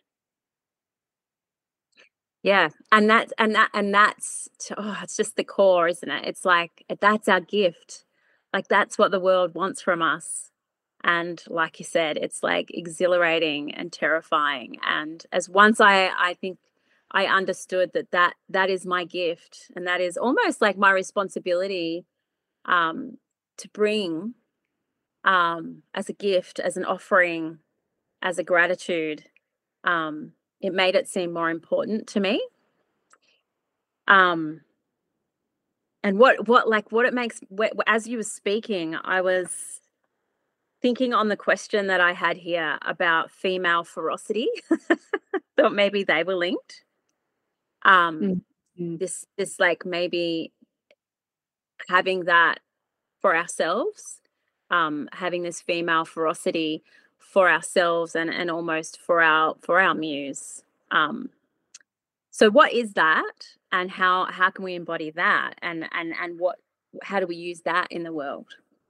Yeah. And that's it's just the core, isn't it? It's like, that's our gift. Like, that's what the world wants from us. And like you said, it's like exhilarating and terrifying. And as once I think I understood that is my gift, and that is almost like my responsibility to bring as a gift, as an offering, as a gratitude, it made it seem more important to me. And what it makes, as you were speaking, I was thinking on the question that I had here about female ferocity. Thought maybe they were linked. Mm-hmm. This like maybe having that for ourselves, having this female ferocity for ourselves and almost for our muse. So what is that, and how can we embody that, and how do we use that in the world?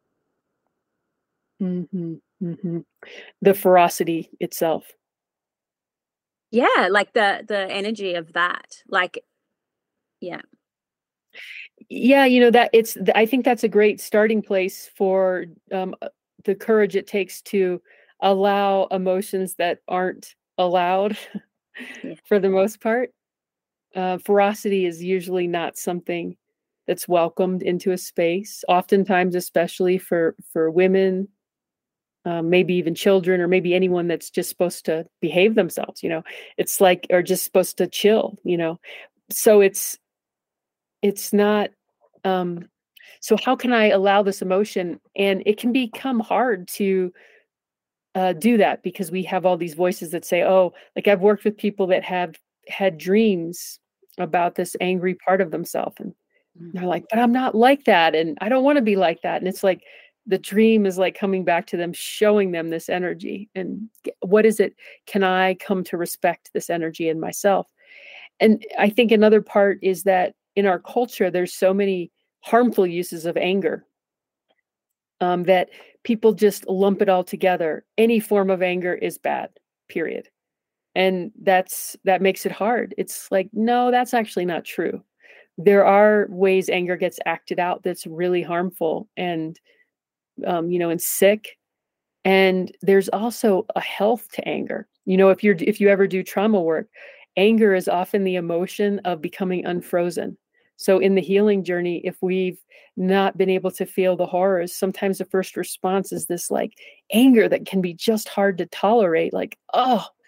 Mm-hmm. Mm-hmm. The ferocity itself. Yeah, like the energy of that, like, yeah. Yeah, I think that's a great starting place for the courage it takes to allow emotions that aren't allowed Yeah. for the most part. Ferocity is usually not something that's welcomed into a space, oftentimes, especially for women, maybe even children, or maybe anyone that's just supposed to behave themselves, it's like, or just supposed to chill, so it's not, so how can I allow this emotion? And it can become hard to do that because we have all these voices that say, oh, like I've worked with people that have had dreams about this angry part of themselves. And they're like, but I'm not like that. And I don't want to be like that. And it's like, the dream is like coming back to them, showing them this energy. And what is it? Can I come to respect this energy in myself? And I think another part is that in our culture, there's so many harmful uses of anger that people just lump it all together. Any form of anger is bad, period. And that makes it hard. It's like, no, that's actually not true. There are ways anger gets acted out that's really harmful and, and sick. And there's also a health to anger. If you ever do trauma work, anger is often the emotion of becoming unfrozen. So in the healing journey, if we've not been able to feel the horrors, sometimes the first response is this like anger that can be just hard to tolerate. Like, oh,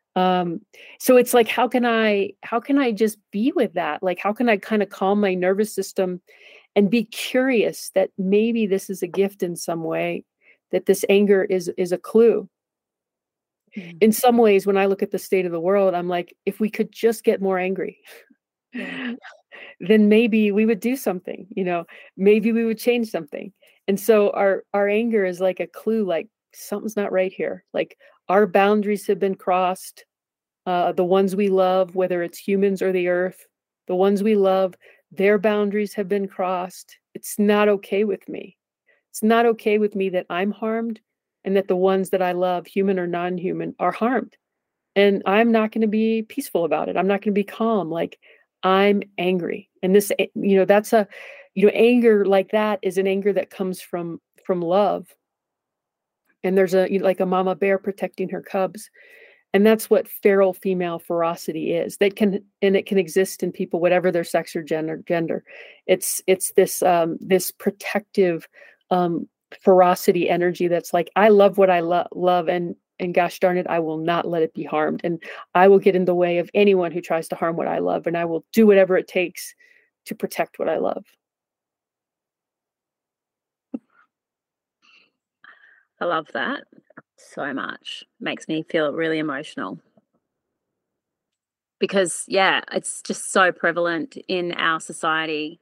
So it's like, how can I just be with that? Like, how can I kind of calm my nervous system and be curious that maybe this is a gift in some way, that this anger is a clue. In some ways, when I look at the state of the world, I'm like, if we could just get more angry, then maybe we would do something, maybe we would change something. And so our anger is like a clue, like something's not right here. Like our boundaries have been crossed. The ones we love, whether it's humans or the earth, the ones we love, their boundaries have been crossed. It's not okay with me. It's not okay with me that I'm harmed and that the ones that I love, human or non-human, are harmed. And I'm not going to be peaceful about it. I'm not going to be calm. Like, I'm angry. And this, that's anger like that is an anger that comes from love. And there's like a mama bear protecting her cubs. And that's what feral female ferocity is. It can exist in people, whatever their sex or gender. It's this protective ferocity energy that's like, I love what I love, and gosh darn it, I will not let it be harmed. And I will get in the way of anyone who tries to harm what I love, and I will do whatever it takes to protect what I love. I love that so much. Makes me feel really emotional. Because, yeah, it's just so prevalent in our society.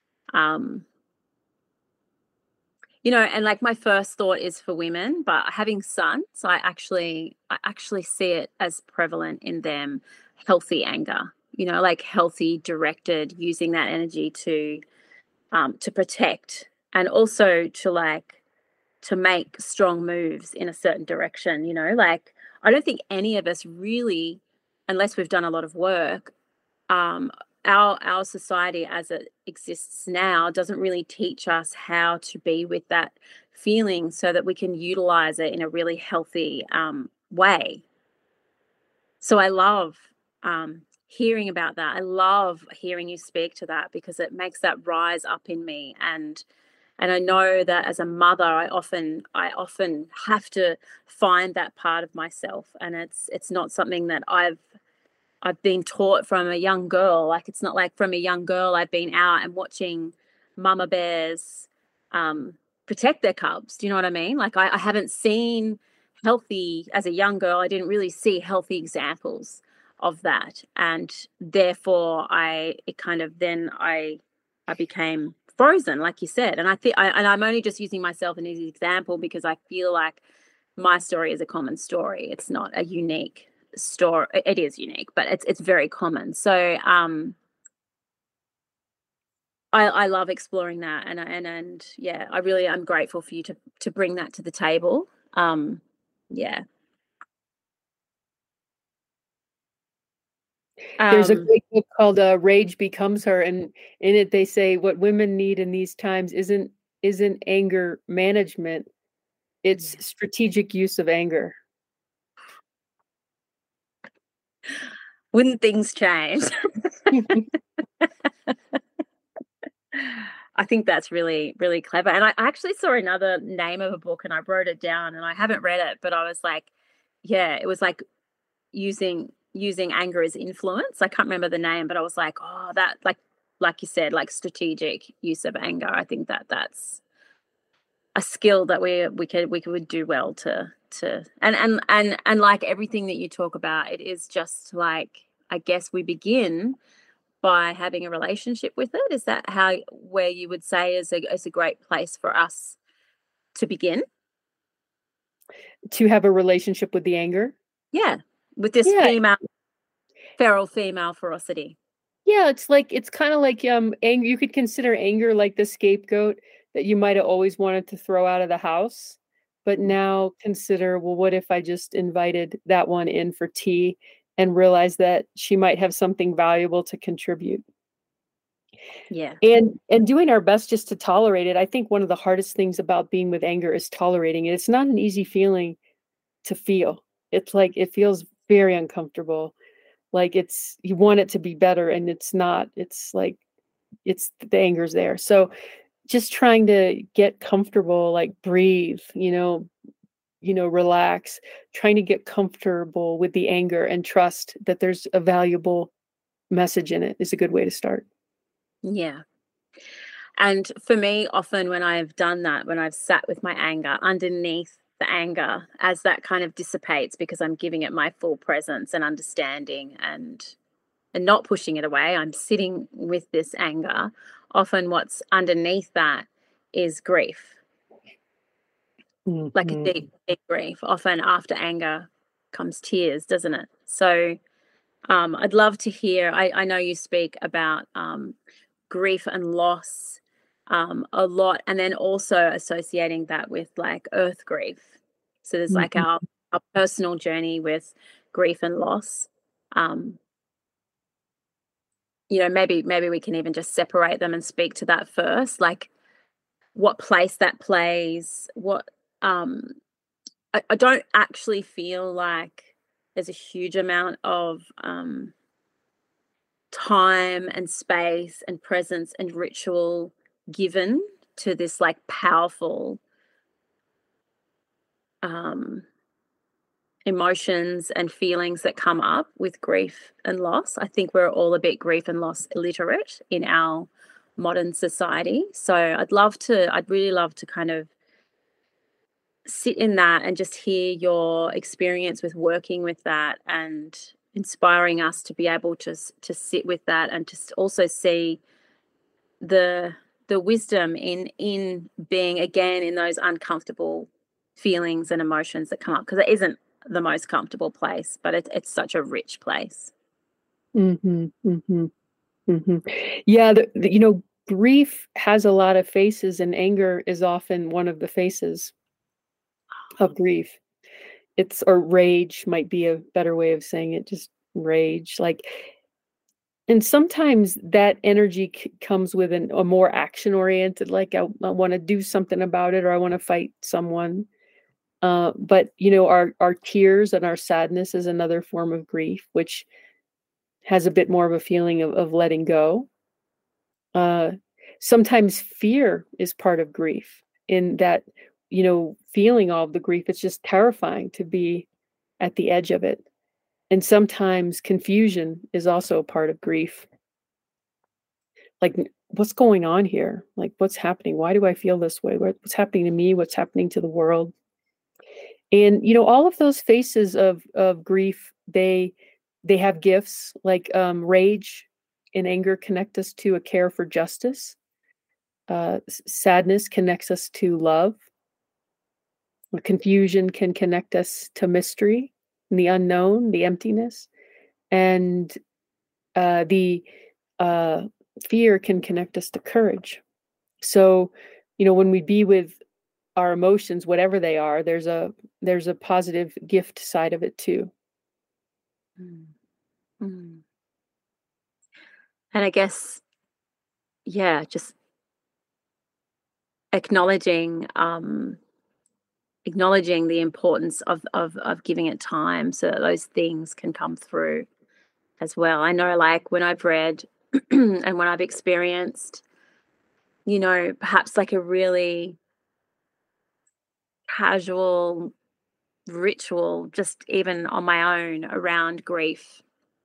And like my first thought is for women, but having sons, I actually see it as prevalent in them, healthy anger, like healthy, directed, using that energy to protect, and also to make strong moves in a certain direction, like I don't think any of us really, unless we've done a lot of work, our society as it exists now doesn't really teach us how to be with that feeling so that we can utilize it in a really healthy way. So I love hearing about that. I love hearing you speak to that, because it makes that rise up in me. And I know that as a mother, I often have to find that part of myself, and it's not something that I've been taught from a young girl. Like, it's not like from a young girl I've been out and watching mama bears protect their cubs. Do you know what I mean? Like, I haven't seen healthy, as a young girl, I didn't really see healthy examples of that. And therefore I became frozen, like you said. And I'm only just using myself as an example because I feel like my story is a common story. It's not a unique story. It is unique, but it's very common. So I love exploring that, and yeah, I'm grateful for you to bring that to the table. Yeah. There's a great book called Rage Becomes Her, and in it they say what women need in these times isn't anger management, it's strategic use of anger. Wouldn't things change? I think that's really, really clever. And I actually saw another name of a book and I wrote it down, and I haven't read it, but I was like, yeah, it was like using anger as influence. I can't remember the name, but I was like, oh, that, like you said, like strategic use of anger. I think that's a skill that we could do well to and like everything that you talk about, it is just like, I guess we begin by having a relationship with it. Is that where you would say is a great place for us to begin? To have a relationship with the anger? Yeah. With this feral female ferocity. Yeah, it's kind of like anger. You could consider anger like the scapegoat that you might have always wanted to throw out of the house, but now consider, well, what if I just invited that one in for tea and realized that she might have something valuable to contribute? Yeah. And doing our best just to tolerate it. I think one of the hardest things about being with anger is tolerating it. It's not an easy feeling to feel. It's like, it feels very uncomfortable. Like, you want it to be better and it's not. It's like, the anger's there. So just trying to get comfortable, like breathe, relax, trying to get comfortable with the anger and trust that there's a valuable message in it is a good way to start. Yeah. And for me, often when I've done that, when I've sat with my anger underneath the anger as that kind of dissipates because I'm giving it my full presence and understanding and not pushing it away, I'm sitting with this anger. Often what's underneath that is grief, like a deep, deep grief. Often after anger comes tears, doesn't it? So I'd love to hear, I know you speak about grief and loss a lot, and then also associating that with like earth grief. So there's like our personal journey with grief and loss. Maybe we can even just separate them and speak to that first, like what place that plays. What I don't actually feel like there's a huge amount of time and space and presence and ritual given to this like powerful emotions and feelings that come up with grief and loss. I think we're all a bit grief and loss illiterate in our modern society. So I'd really love to kind of sit in that and just hear your experience with working with that and inspiring us to be able to sit with that and to also see the wisdom in being again in those uncomfortable feelings and emotions that come up, because it isn't the most comfortable place, but it's such a rich place. Yeah, grief has a lot of faces, and anger is often one of the faces of grief. Or rage might be a better way of saying it, just rage. And sometimes that energy comes with a more action-oriented, like I want to do something about it, or I want to fight someone. But our tears and our sadness is another form of grief, which has a bit more of a feeling of letting go. Sometimes fear is part of grief, in that, feeling all of the grief, it's just terrifying to be at the edge of it. And sometimes confusion is also a part of grief. Like, what's going on here? Like, what's happening? Why do I feel this way? What's happening to me? What's happening to the world? And, all of those faces of grief, they have gifts. Like rage and anger connect us to a care for justice. Sadness connects us to love. Confusion can connect us to mystery, the unknown, the emptiness. And the fear can connect us to courage. So, when we be with our emotions, whatever they are, there's a positive gift side of it too. And I guess, yeah, just acknowledging the importance of giving it time so that those things can come through as well. I know, like when I've read and when I've experienced, perhaps like a really casual ritual, just even on my own around grief,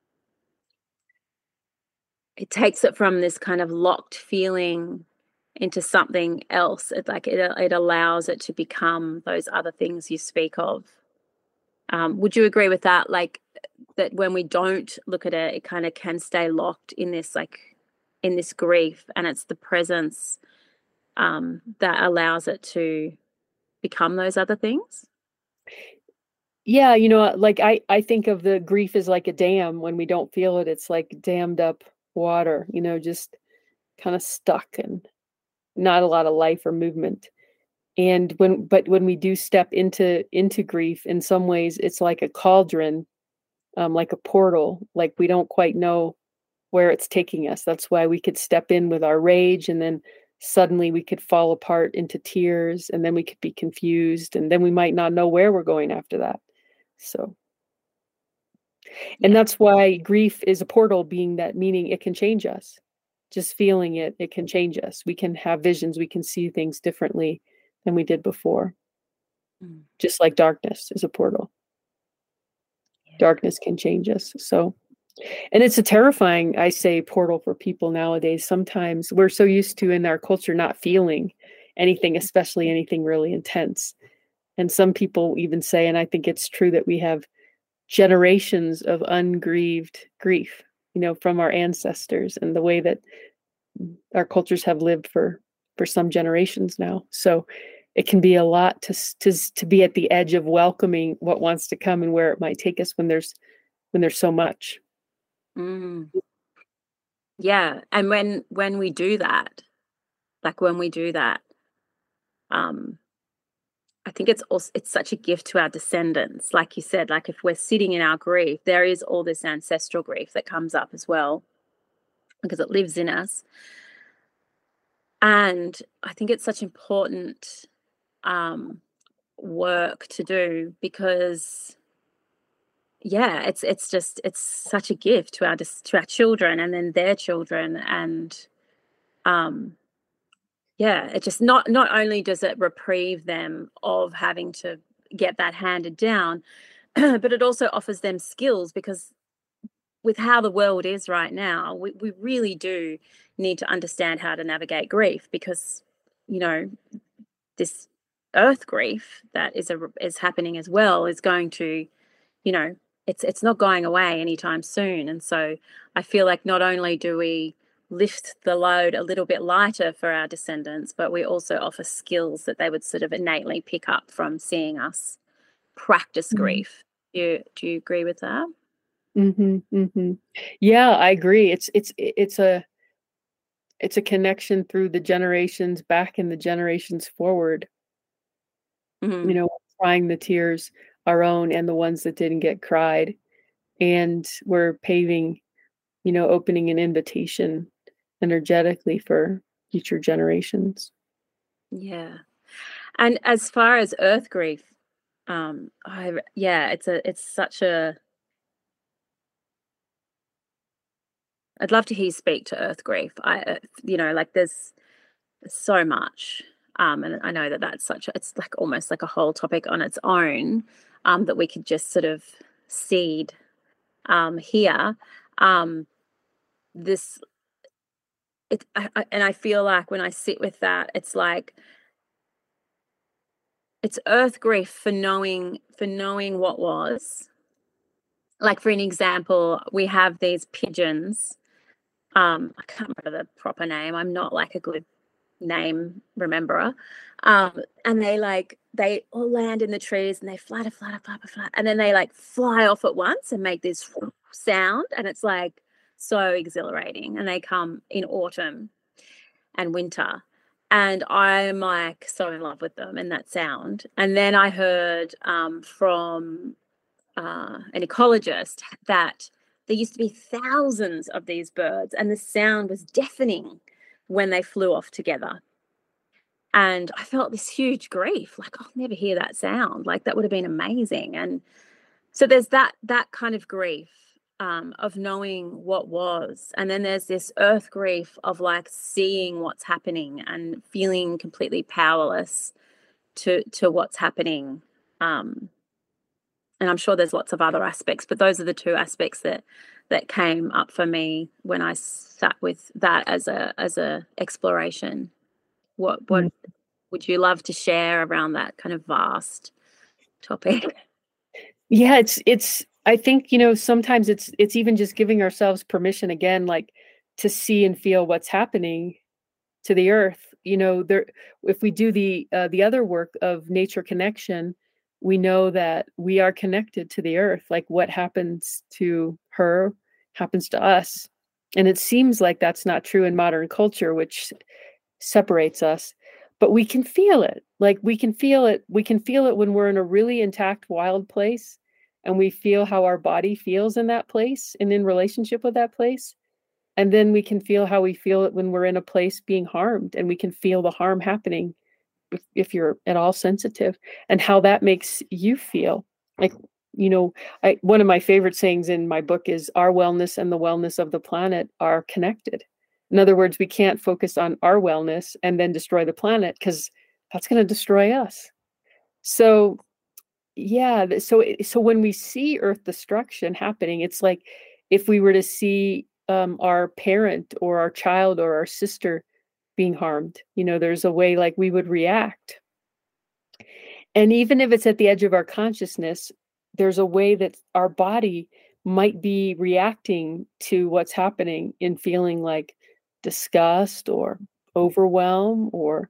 it takes it from this kind of locked feeling into something else. It allows it to become those other things you speak of. Would you agree with that? Like that when we don't look at it, it kind of can stay locked in this grief, and it's the presence that allows it to become those other things. Yeah, like I think of the grief as like a dam. When we don't feel it, it's like dammed up water, just kind of stuck and not a lot of life or movement. And when we do step into grief, in some ways it's like a cauldron, like a portal, like we don't quite know where it's taking us. That's why we could step in with our rage, and then suddenly we could fall apart into tears, and then we could be confused, and then we might not know where we're going after that. So, and that's why grief is a portal, meaning it can change us. Just feeling it can change us. We can have visions. We can see things differently than we did before. just like darkness is a portal. Yeah. Darkness can change us. So, and it's a terrifying, I say, portal for people nowadays. Sometimes we're so used to in our culture not feeling anything, especially anything really intense. And some people even say, and I think it's true, that we have generations of ungrieved grief, from our ancestors and the way that our cultures have lived for some generations now. So it can be a lot to be at the edge of welcoming what wants to come and where it might take us when there's so much. Yeah. And when we do that, I think it's such a gift to our descendants. Like you said, like if we're sitting in our grief, there is all this ancestral grief that comes up as well, because it lives in us. And I think it's such important work to do, because it's such a gift to our children and then their children. And it just not only does it reprieve them of having to get that handed down, but it also offers them skills, because with how the world is right now, we really do need to understand how to navigate grief, because, this earth grief that is happening as well is going to, it's not going away anytime soon. And so I feel like not only do we lift the load a little bit lighter for our descendants, but we also offer skills that they would sort of innately pick up from seeing us practice grief. Do you agree with that? Mm-hmm, mm-hmm. Yeah, I agree. It's a connection through the generations back and the generations forward. Crying the tears, our own and the ones that didn't get cried, and we're paving, opening an invitation energetically for future generations. Yeah. And as far as earth grief, it's such a, I'd love to hear you speak to earth grief. There's so much, and I know that's it's like almost like a whole topic on its own, that we could just sort of seed here. And I feel like when I sit with that, it's like it's earth grief for knowing what was. Like, for an example, we have these pigeons. I can't remember the proper name. I'm not like a good name rememberer. And they all land in the trees and they flutter, and then they like fly off at once and make this sound, and it's like so exhilarating. And they come in autumn and winter, and I'm like so in love with them and that sound. And then I heard from an ecologist that there used to be thousands of these birds, and the sound was deafening when they flew off together. And I felt this huge grief, like I'll never hear that sound. Like that would have been amazing. And so there's that kind of grief of knowing what was. And then there's this earth grief of like seeing what's happening and feeling completely powerless to what's happening. And I'm sure there's lots of other aspects, but those are the two aspects that came up for me when I sat with that as a exploration. What would you love to share around that kind of vast topic? Yeah, it's I think, sometimes it's even just giving ourselves permission again, like to see and feel what's happening to the earth. If we do the other work of nature connection, we know that we are connected to the earth. Like what happens to her happens to us. And it seems like that's not true in modern culture, which separates us. But we can feel it. Like we can feel it when we're in a really intact wild place, and we feel how our body feels in that place and in relationship with that place. And then we can feel how we feel it when we're in a place being harmed, and we can feel the harm happening if you're at all sensitive, and how that makes you feel. Like, one of my favorite sayings in my book is our wellness and the wellness of the planet are connected. In other words, we can't focus on our wellness and then destroy the planet, because that's going to destroy us. So yeah, so when we see Earth destruction happening, it's like if we were to see our parent or our child or our sister being harmed, there's a way like we would react. And even if it's at the edge of our consciousness, there's a way that our body might be reacting to what's happening in feeling like disgust or overwhelm or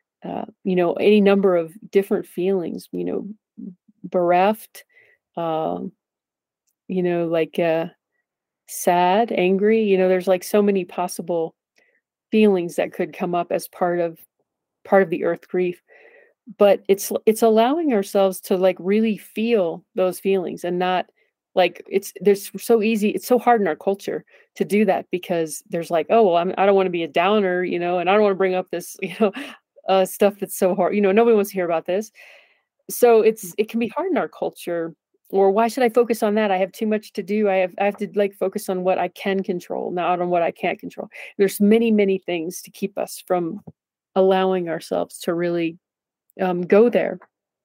any number of different feelings, bereft, um, like sad, angry. There's like so many possible feelings that could come up as part of the earth grief. But it's allowing ourselves to like really feel those feelings and not like there's so easy. It's so hard in our culture to do that because there's like, oh well, I don't want to be a downer, and I don't want to bring up this, stuff that's so hard. Nobody wants to hear about this. So it can be hard in our culture. Or why should I focus on that? I have too much to do. I have to like focus on what I can control, not on what I can't control. There's many, many things to keep us from allowing ourselves to really go there.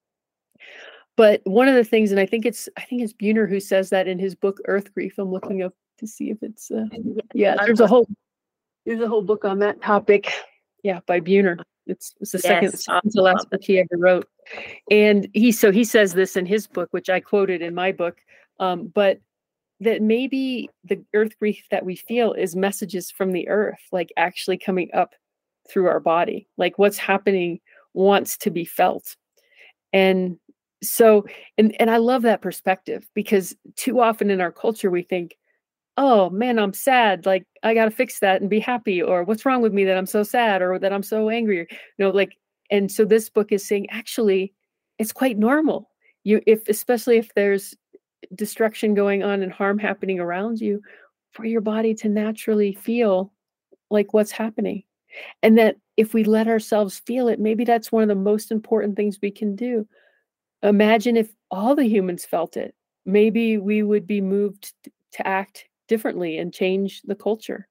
But one of the things, and I think it's Buhner who says that in his book Earth Grief. I'm looking up to see if it's there's a whole book on that topic. Yeah, by Buhner. It's the second to last book he ever wrote. And he says this in his book, which I quoted in my book, but that maybe the earth grief that we feel is messages from the earth, like actually coming up through our body, like what's happening wants to be felt. And so, and I love that perspective because too often in our culture, we think, oh man, I'm sad. Like I got to fix that and be happy. Or what's wrong with me that I'm so sad or that I'm so angry? And so this book is saying, actually, it's quite normal. Especially if there's destruction going on and harm happening around you, for your body to naturally feel like what's happening. And that if we let ourselves feel it, maybe that's one of the most important things we can do. Imagine if all the humans felt it. Maybe we would be moved to act differently and change the culture.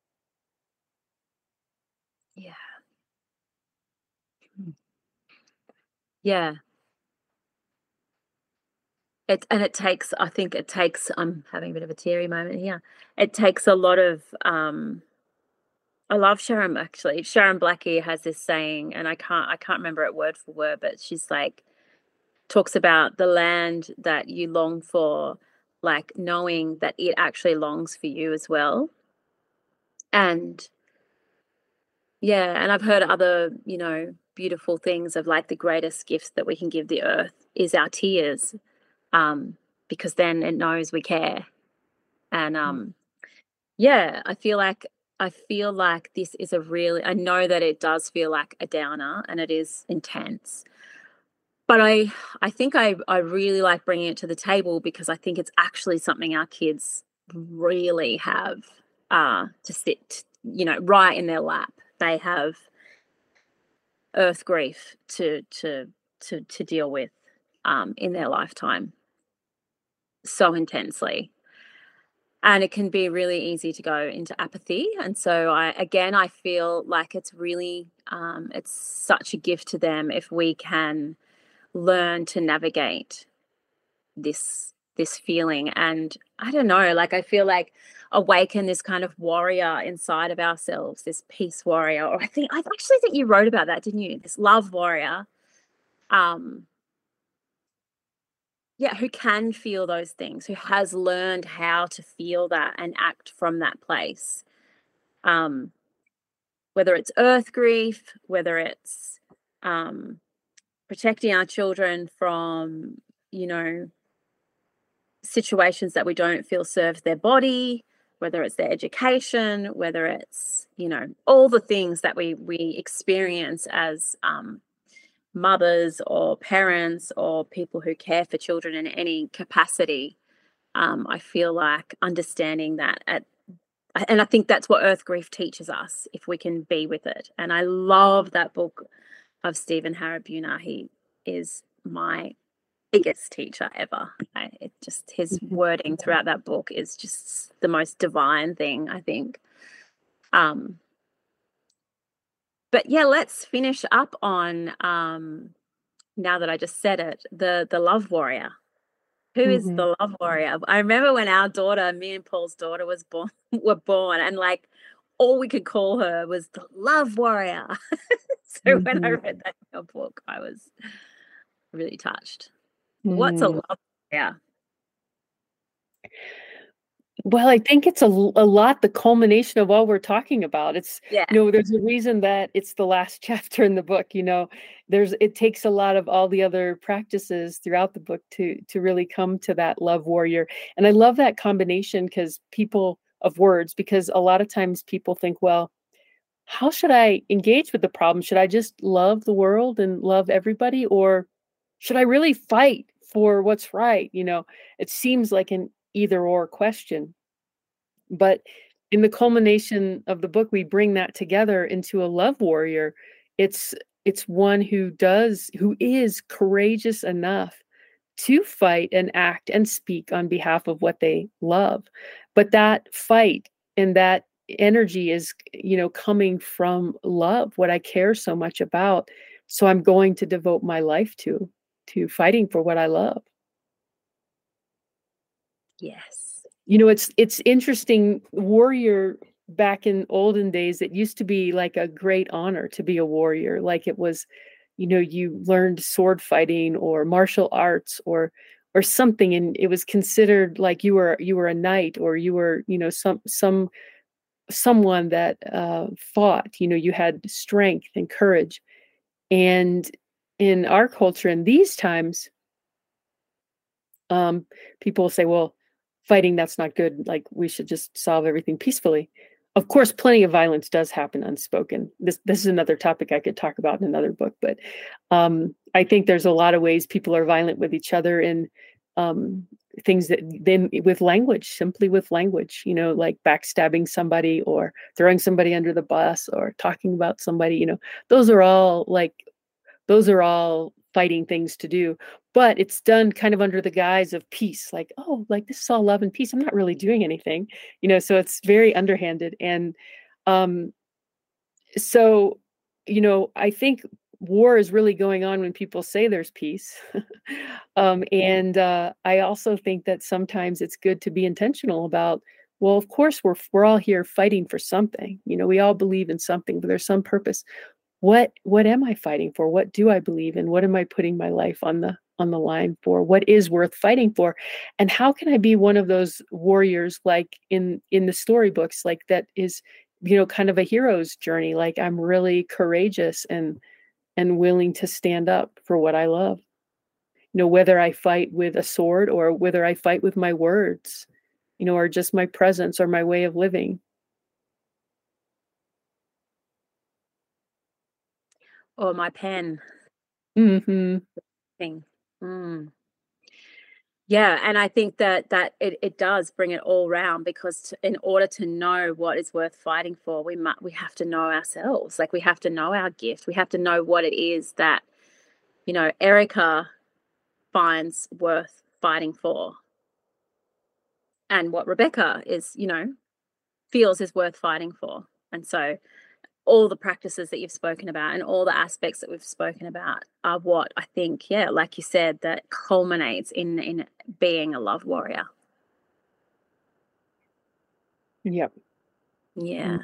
Yeah. Yeah. I think it takes, I'm having a bit of a teary moment here. It takes a lot of, I love Sharon actually. Sharon Blackie has this saying, and I can't remember it word for word, but she's like, talks about the land that you long for, like knowing that it actually longs for you as well. And yeah, and I've heard other, beautiful things of like the greatest gifts that we can give the earth is our tears, because then it knows we care. And yeah, I feel like this is I know that it does feel like a downer and it is intense. But I think I really like bringing it to the table because I think it's actually something our kids really have to sit, right in their lap. They have earth grief to deal with in their lifetime so intensely. And it can be really easy to go into apathy. And so I feel like it's really, it's such a gift to them if we can learn to navigate this feeling. And I don't know, like I feel like awaken this kind of warrior inside of ourselves, this peace warrior. Or I actually think you wrote about that, didn't you? This love warrior. Yeah, who can feel those things, who has learned how to feel that and act from that place. Whether it's earth grief, whether it's protecting our children from, situations that we don't feel serves their body, whether it's their education, whether it's, all the things that we experience as mothers or parents or people who care for children in any capacity. I feel like understanding that and I think that's what earth grief teaches us, if we can be with it. And I love that book of Stephen Buhner. He is my biggest teacher ever. His wording throughout that book is just the most divine thing, I think. But yeah, let's finish up on now that I just said it, the love warrior. Who is Mm-hmm. the love warrior? I remember when our daughter, me and Paul's daughter, were born, and like all we could call her was the love warrior. So when I Mm-hmm. read that in your book, I was really touched. What's a Mm. love warrior? Well, I think it's a lot the culmination of all we're talking about. It's, Yeah. there's a reason that it's the last chapter in the book, it takes a lot of all the other practices throughout the book to really come to that love warrior. And I love that combination because a lot of times people think, well, how should I engage with the problem? Should I just love the world and love everybody, or should I really fight for what's right? It seems like an either or question. But in the culmination of the book, we bring that together into a love warrior. It's it's one who is courageous enough to fight and act and speak on behalf of what they love. But that fight and that energy is, coming from love, what I care so much about. So I'm going to devote my life to fighting for what I love. Yes. It's interesting. Warrior, back in olden days, it used to be like a great honor to be a warrior. Like it was, you learned sword fighting or martial arts or something, and it was considered like you were a knight, or you were, someone that fought. You had strength and courage. And in our culture in these times, people say, well, fighting, that's not good. Like we should just solve everything peacefully. Of course, plenty of violence does happen unspoken. This is another topic I could talk about in another book, but I think there's a lot of ways people are violent with each other in things that then with language, simply with language, like backstabbing somebody or throwing somebody under the bus or talking about somebody, those are all fighting things to do, but it's done kind of under the guise of peace, like, oh, like this is all love and peace, I'm not really doing anything, so it's very underhanded. And um so I think war is really going on when people say there's peace. And I also think that sometimes it's good to be intentional about, well, of course we're all here fighting for something, we all believe in something, but there's some purpose. What am I fighting for? What do I believe in? What am I putting my life on the line for? What is worth fighting for? And how can I be one of those warriors, like in the storybooks, like that is, kind of a hero's journey, like I'm really courageous and willing to stand up for what I love. Whether I fight with a sword or whether I fight with my words, or just my presence or my way of living. Or my pen Mm-hmm. thing. Mm. Yeah, and I think that it does bring it all round, because in order to know what is worth fighting for, we have to know ourselves. Like we have to know our gift. We have to know what it is that, Erica finds worth fighting for, and what Rebecca is, feels is worth fighting for. And so all the practices that you've spoken about and all the aspects that we've spoken about are what I think, yeah, like you said, that culminates in being a love warrior. Yep. Yeah.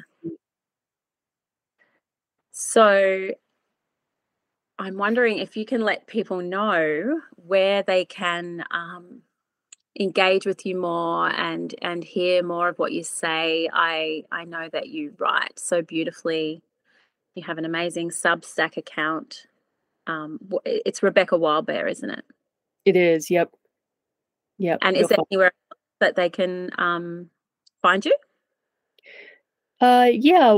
So I'm wondering if you can let people know where they can engage with you more and hear more of what you say. I know that you write so beautifully. You have an amazing Substack account. It's Rebecca Wildbear, isn't it? It is. Yep. And is there anywhere that they can find you? Yeah.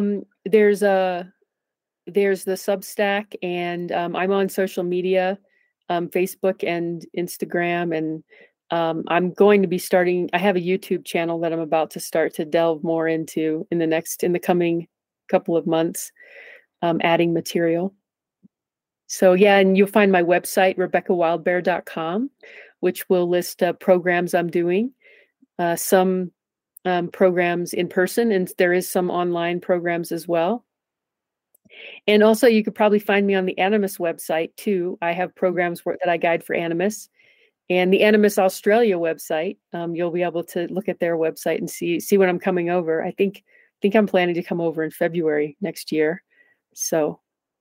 There's the Substack, and I'm on social media, Facebook and Instagram, and I'm going to be starting. I have a YouTube channel that I'm about to start to delve more into in the coming couple of months, adding material. So yeah, and you'll find my website, RebeccaWildbear.com, which will list programs I'm doing, some programs in person, and there is some online programs as well. And also you could probably find me on the Animus website too. I have programs that I guide for Animus. And the Animus Australia website, you'll be able to look at their website and see when I'm coming over. I think I'm planning to come over in February next year. So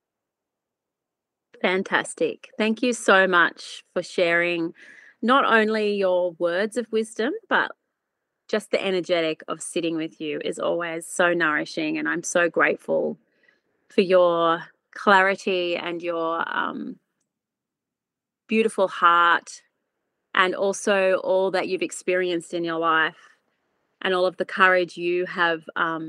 fantastic. Thank you so much for sharing not only your words of wisdom, but just the energetic of sitting with you is always so nourishing. And I'm so grateful for your clarity and your beautiful heart, and also all that you've experienced in your life and all of the courage you have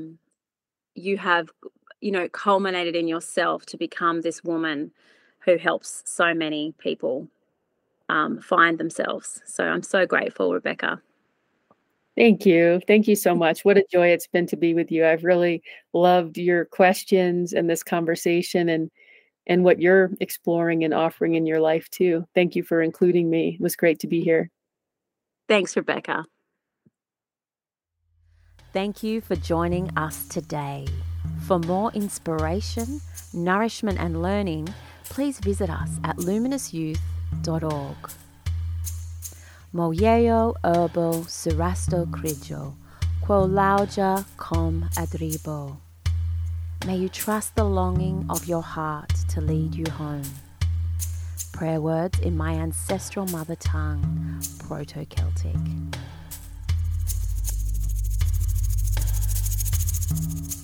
culminated in yourself to become this woman who helps so many people find themselves. So I'm so grateful, Rebecca. Thank you. Thank you so much. What a joy it's been to be with you. I've really loved your questions and this conversation and what you're exploring and offering in your life too. Thank you for including me. It was great to be here. Thanks, Rebecca. Thank you for joining us today. For more inspiration, nourishment, and learning, please visit us at luminousyouth.org. Moyeo urbo surasto crijo, quo lauja com adribo. May you trust the longing of your heart to lead you home. Prayer words in my ancestral mother tongue, Proto-Celtic.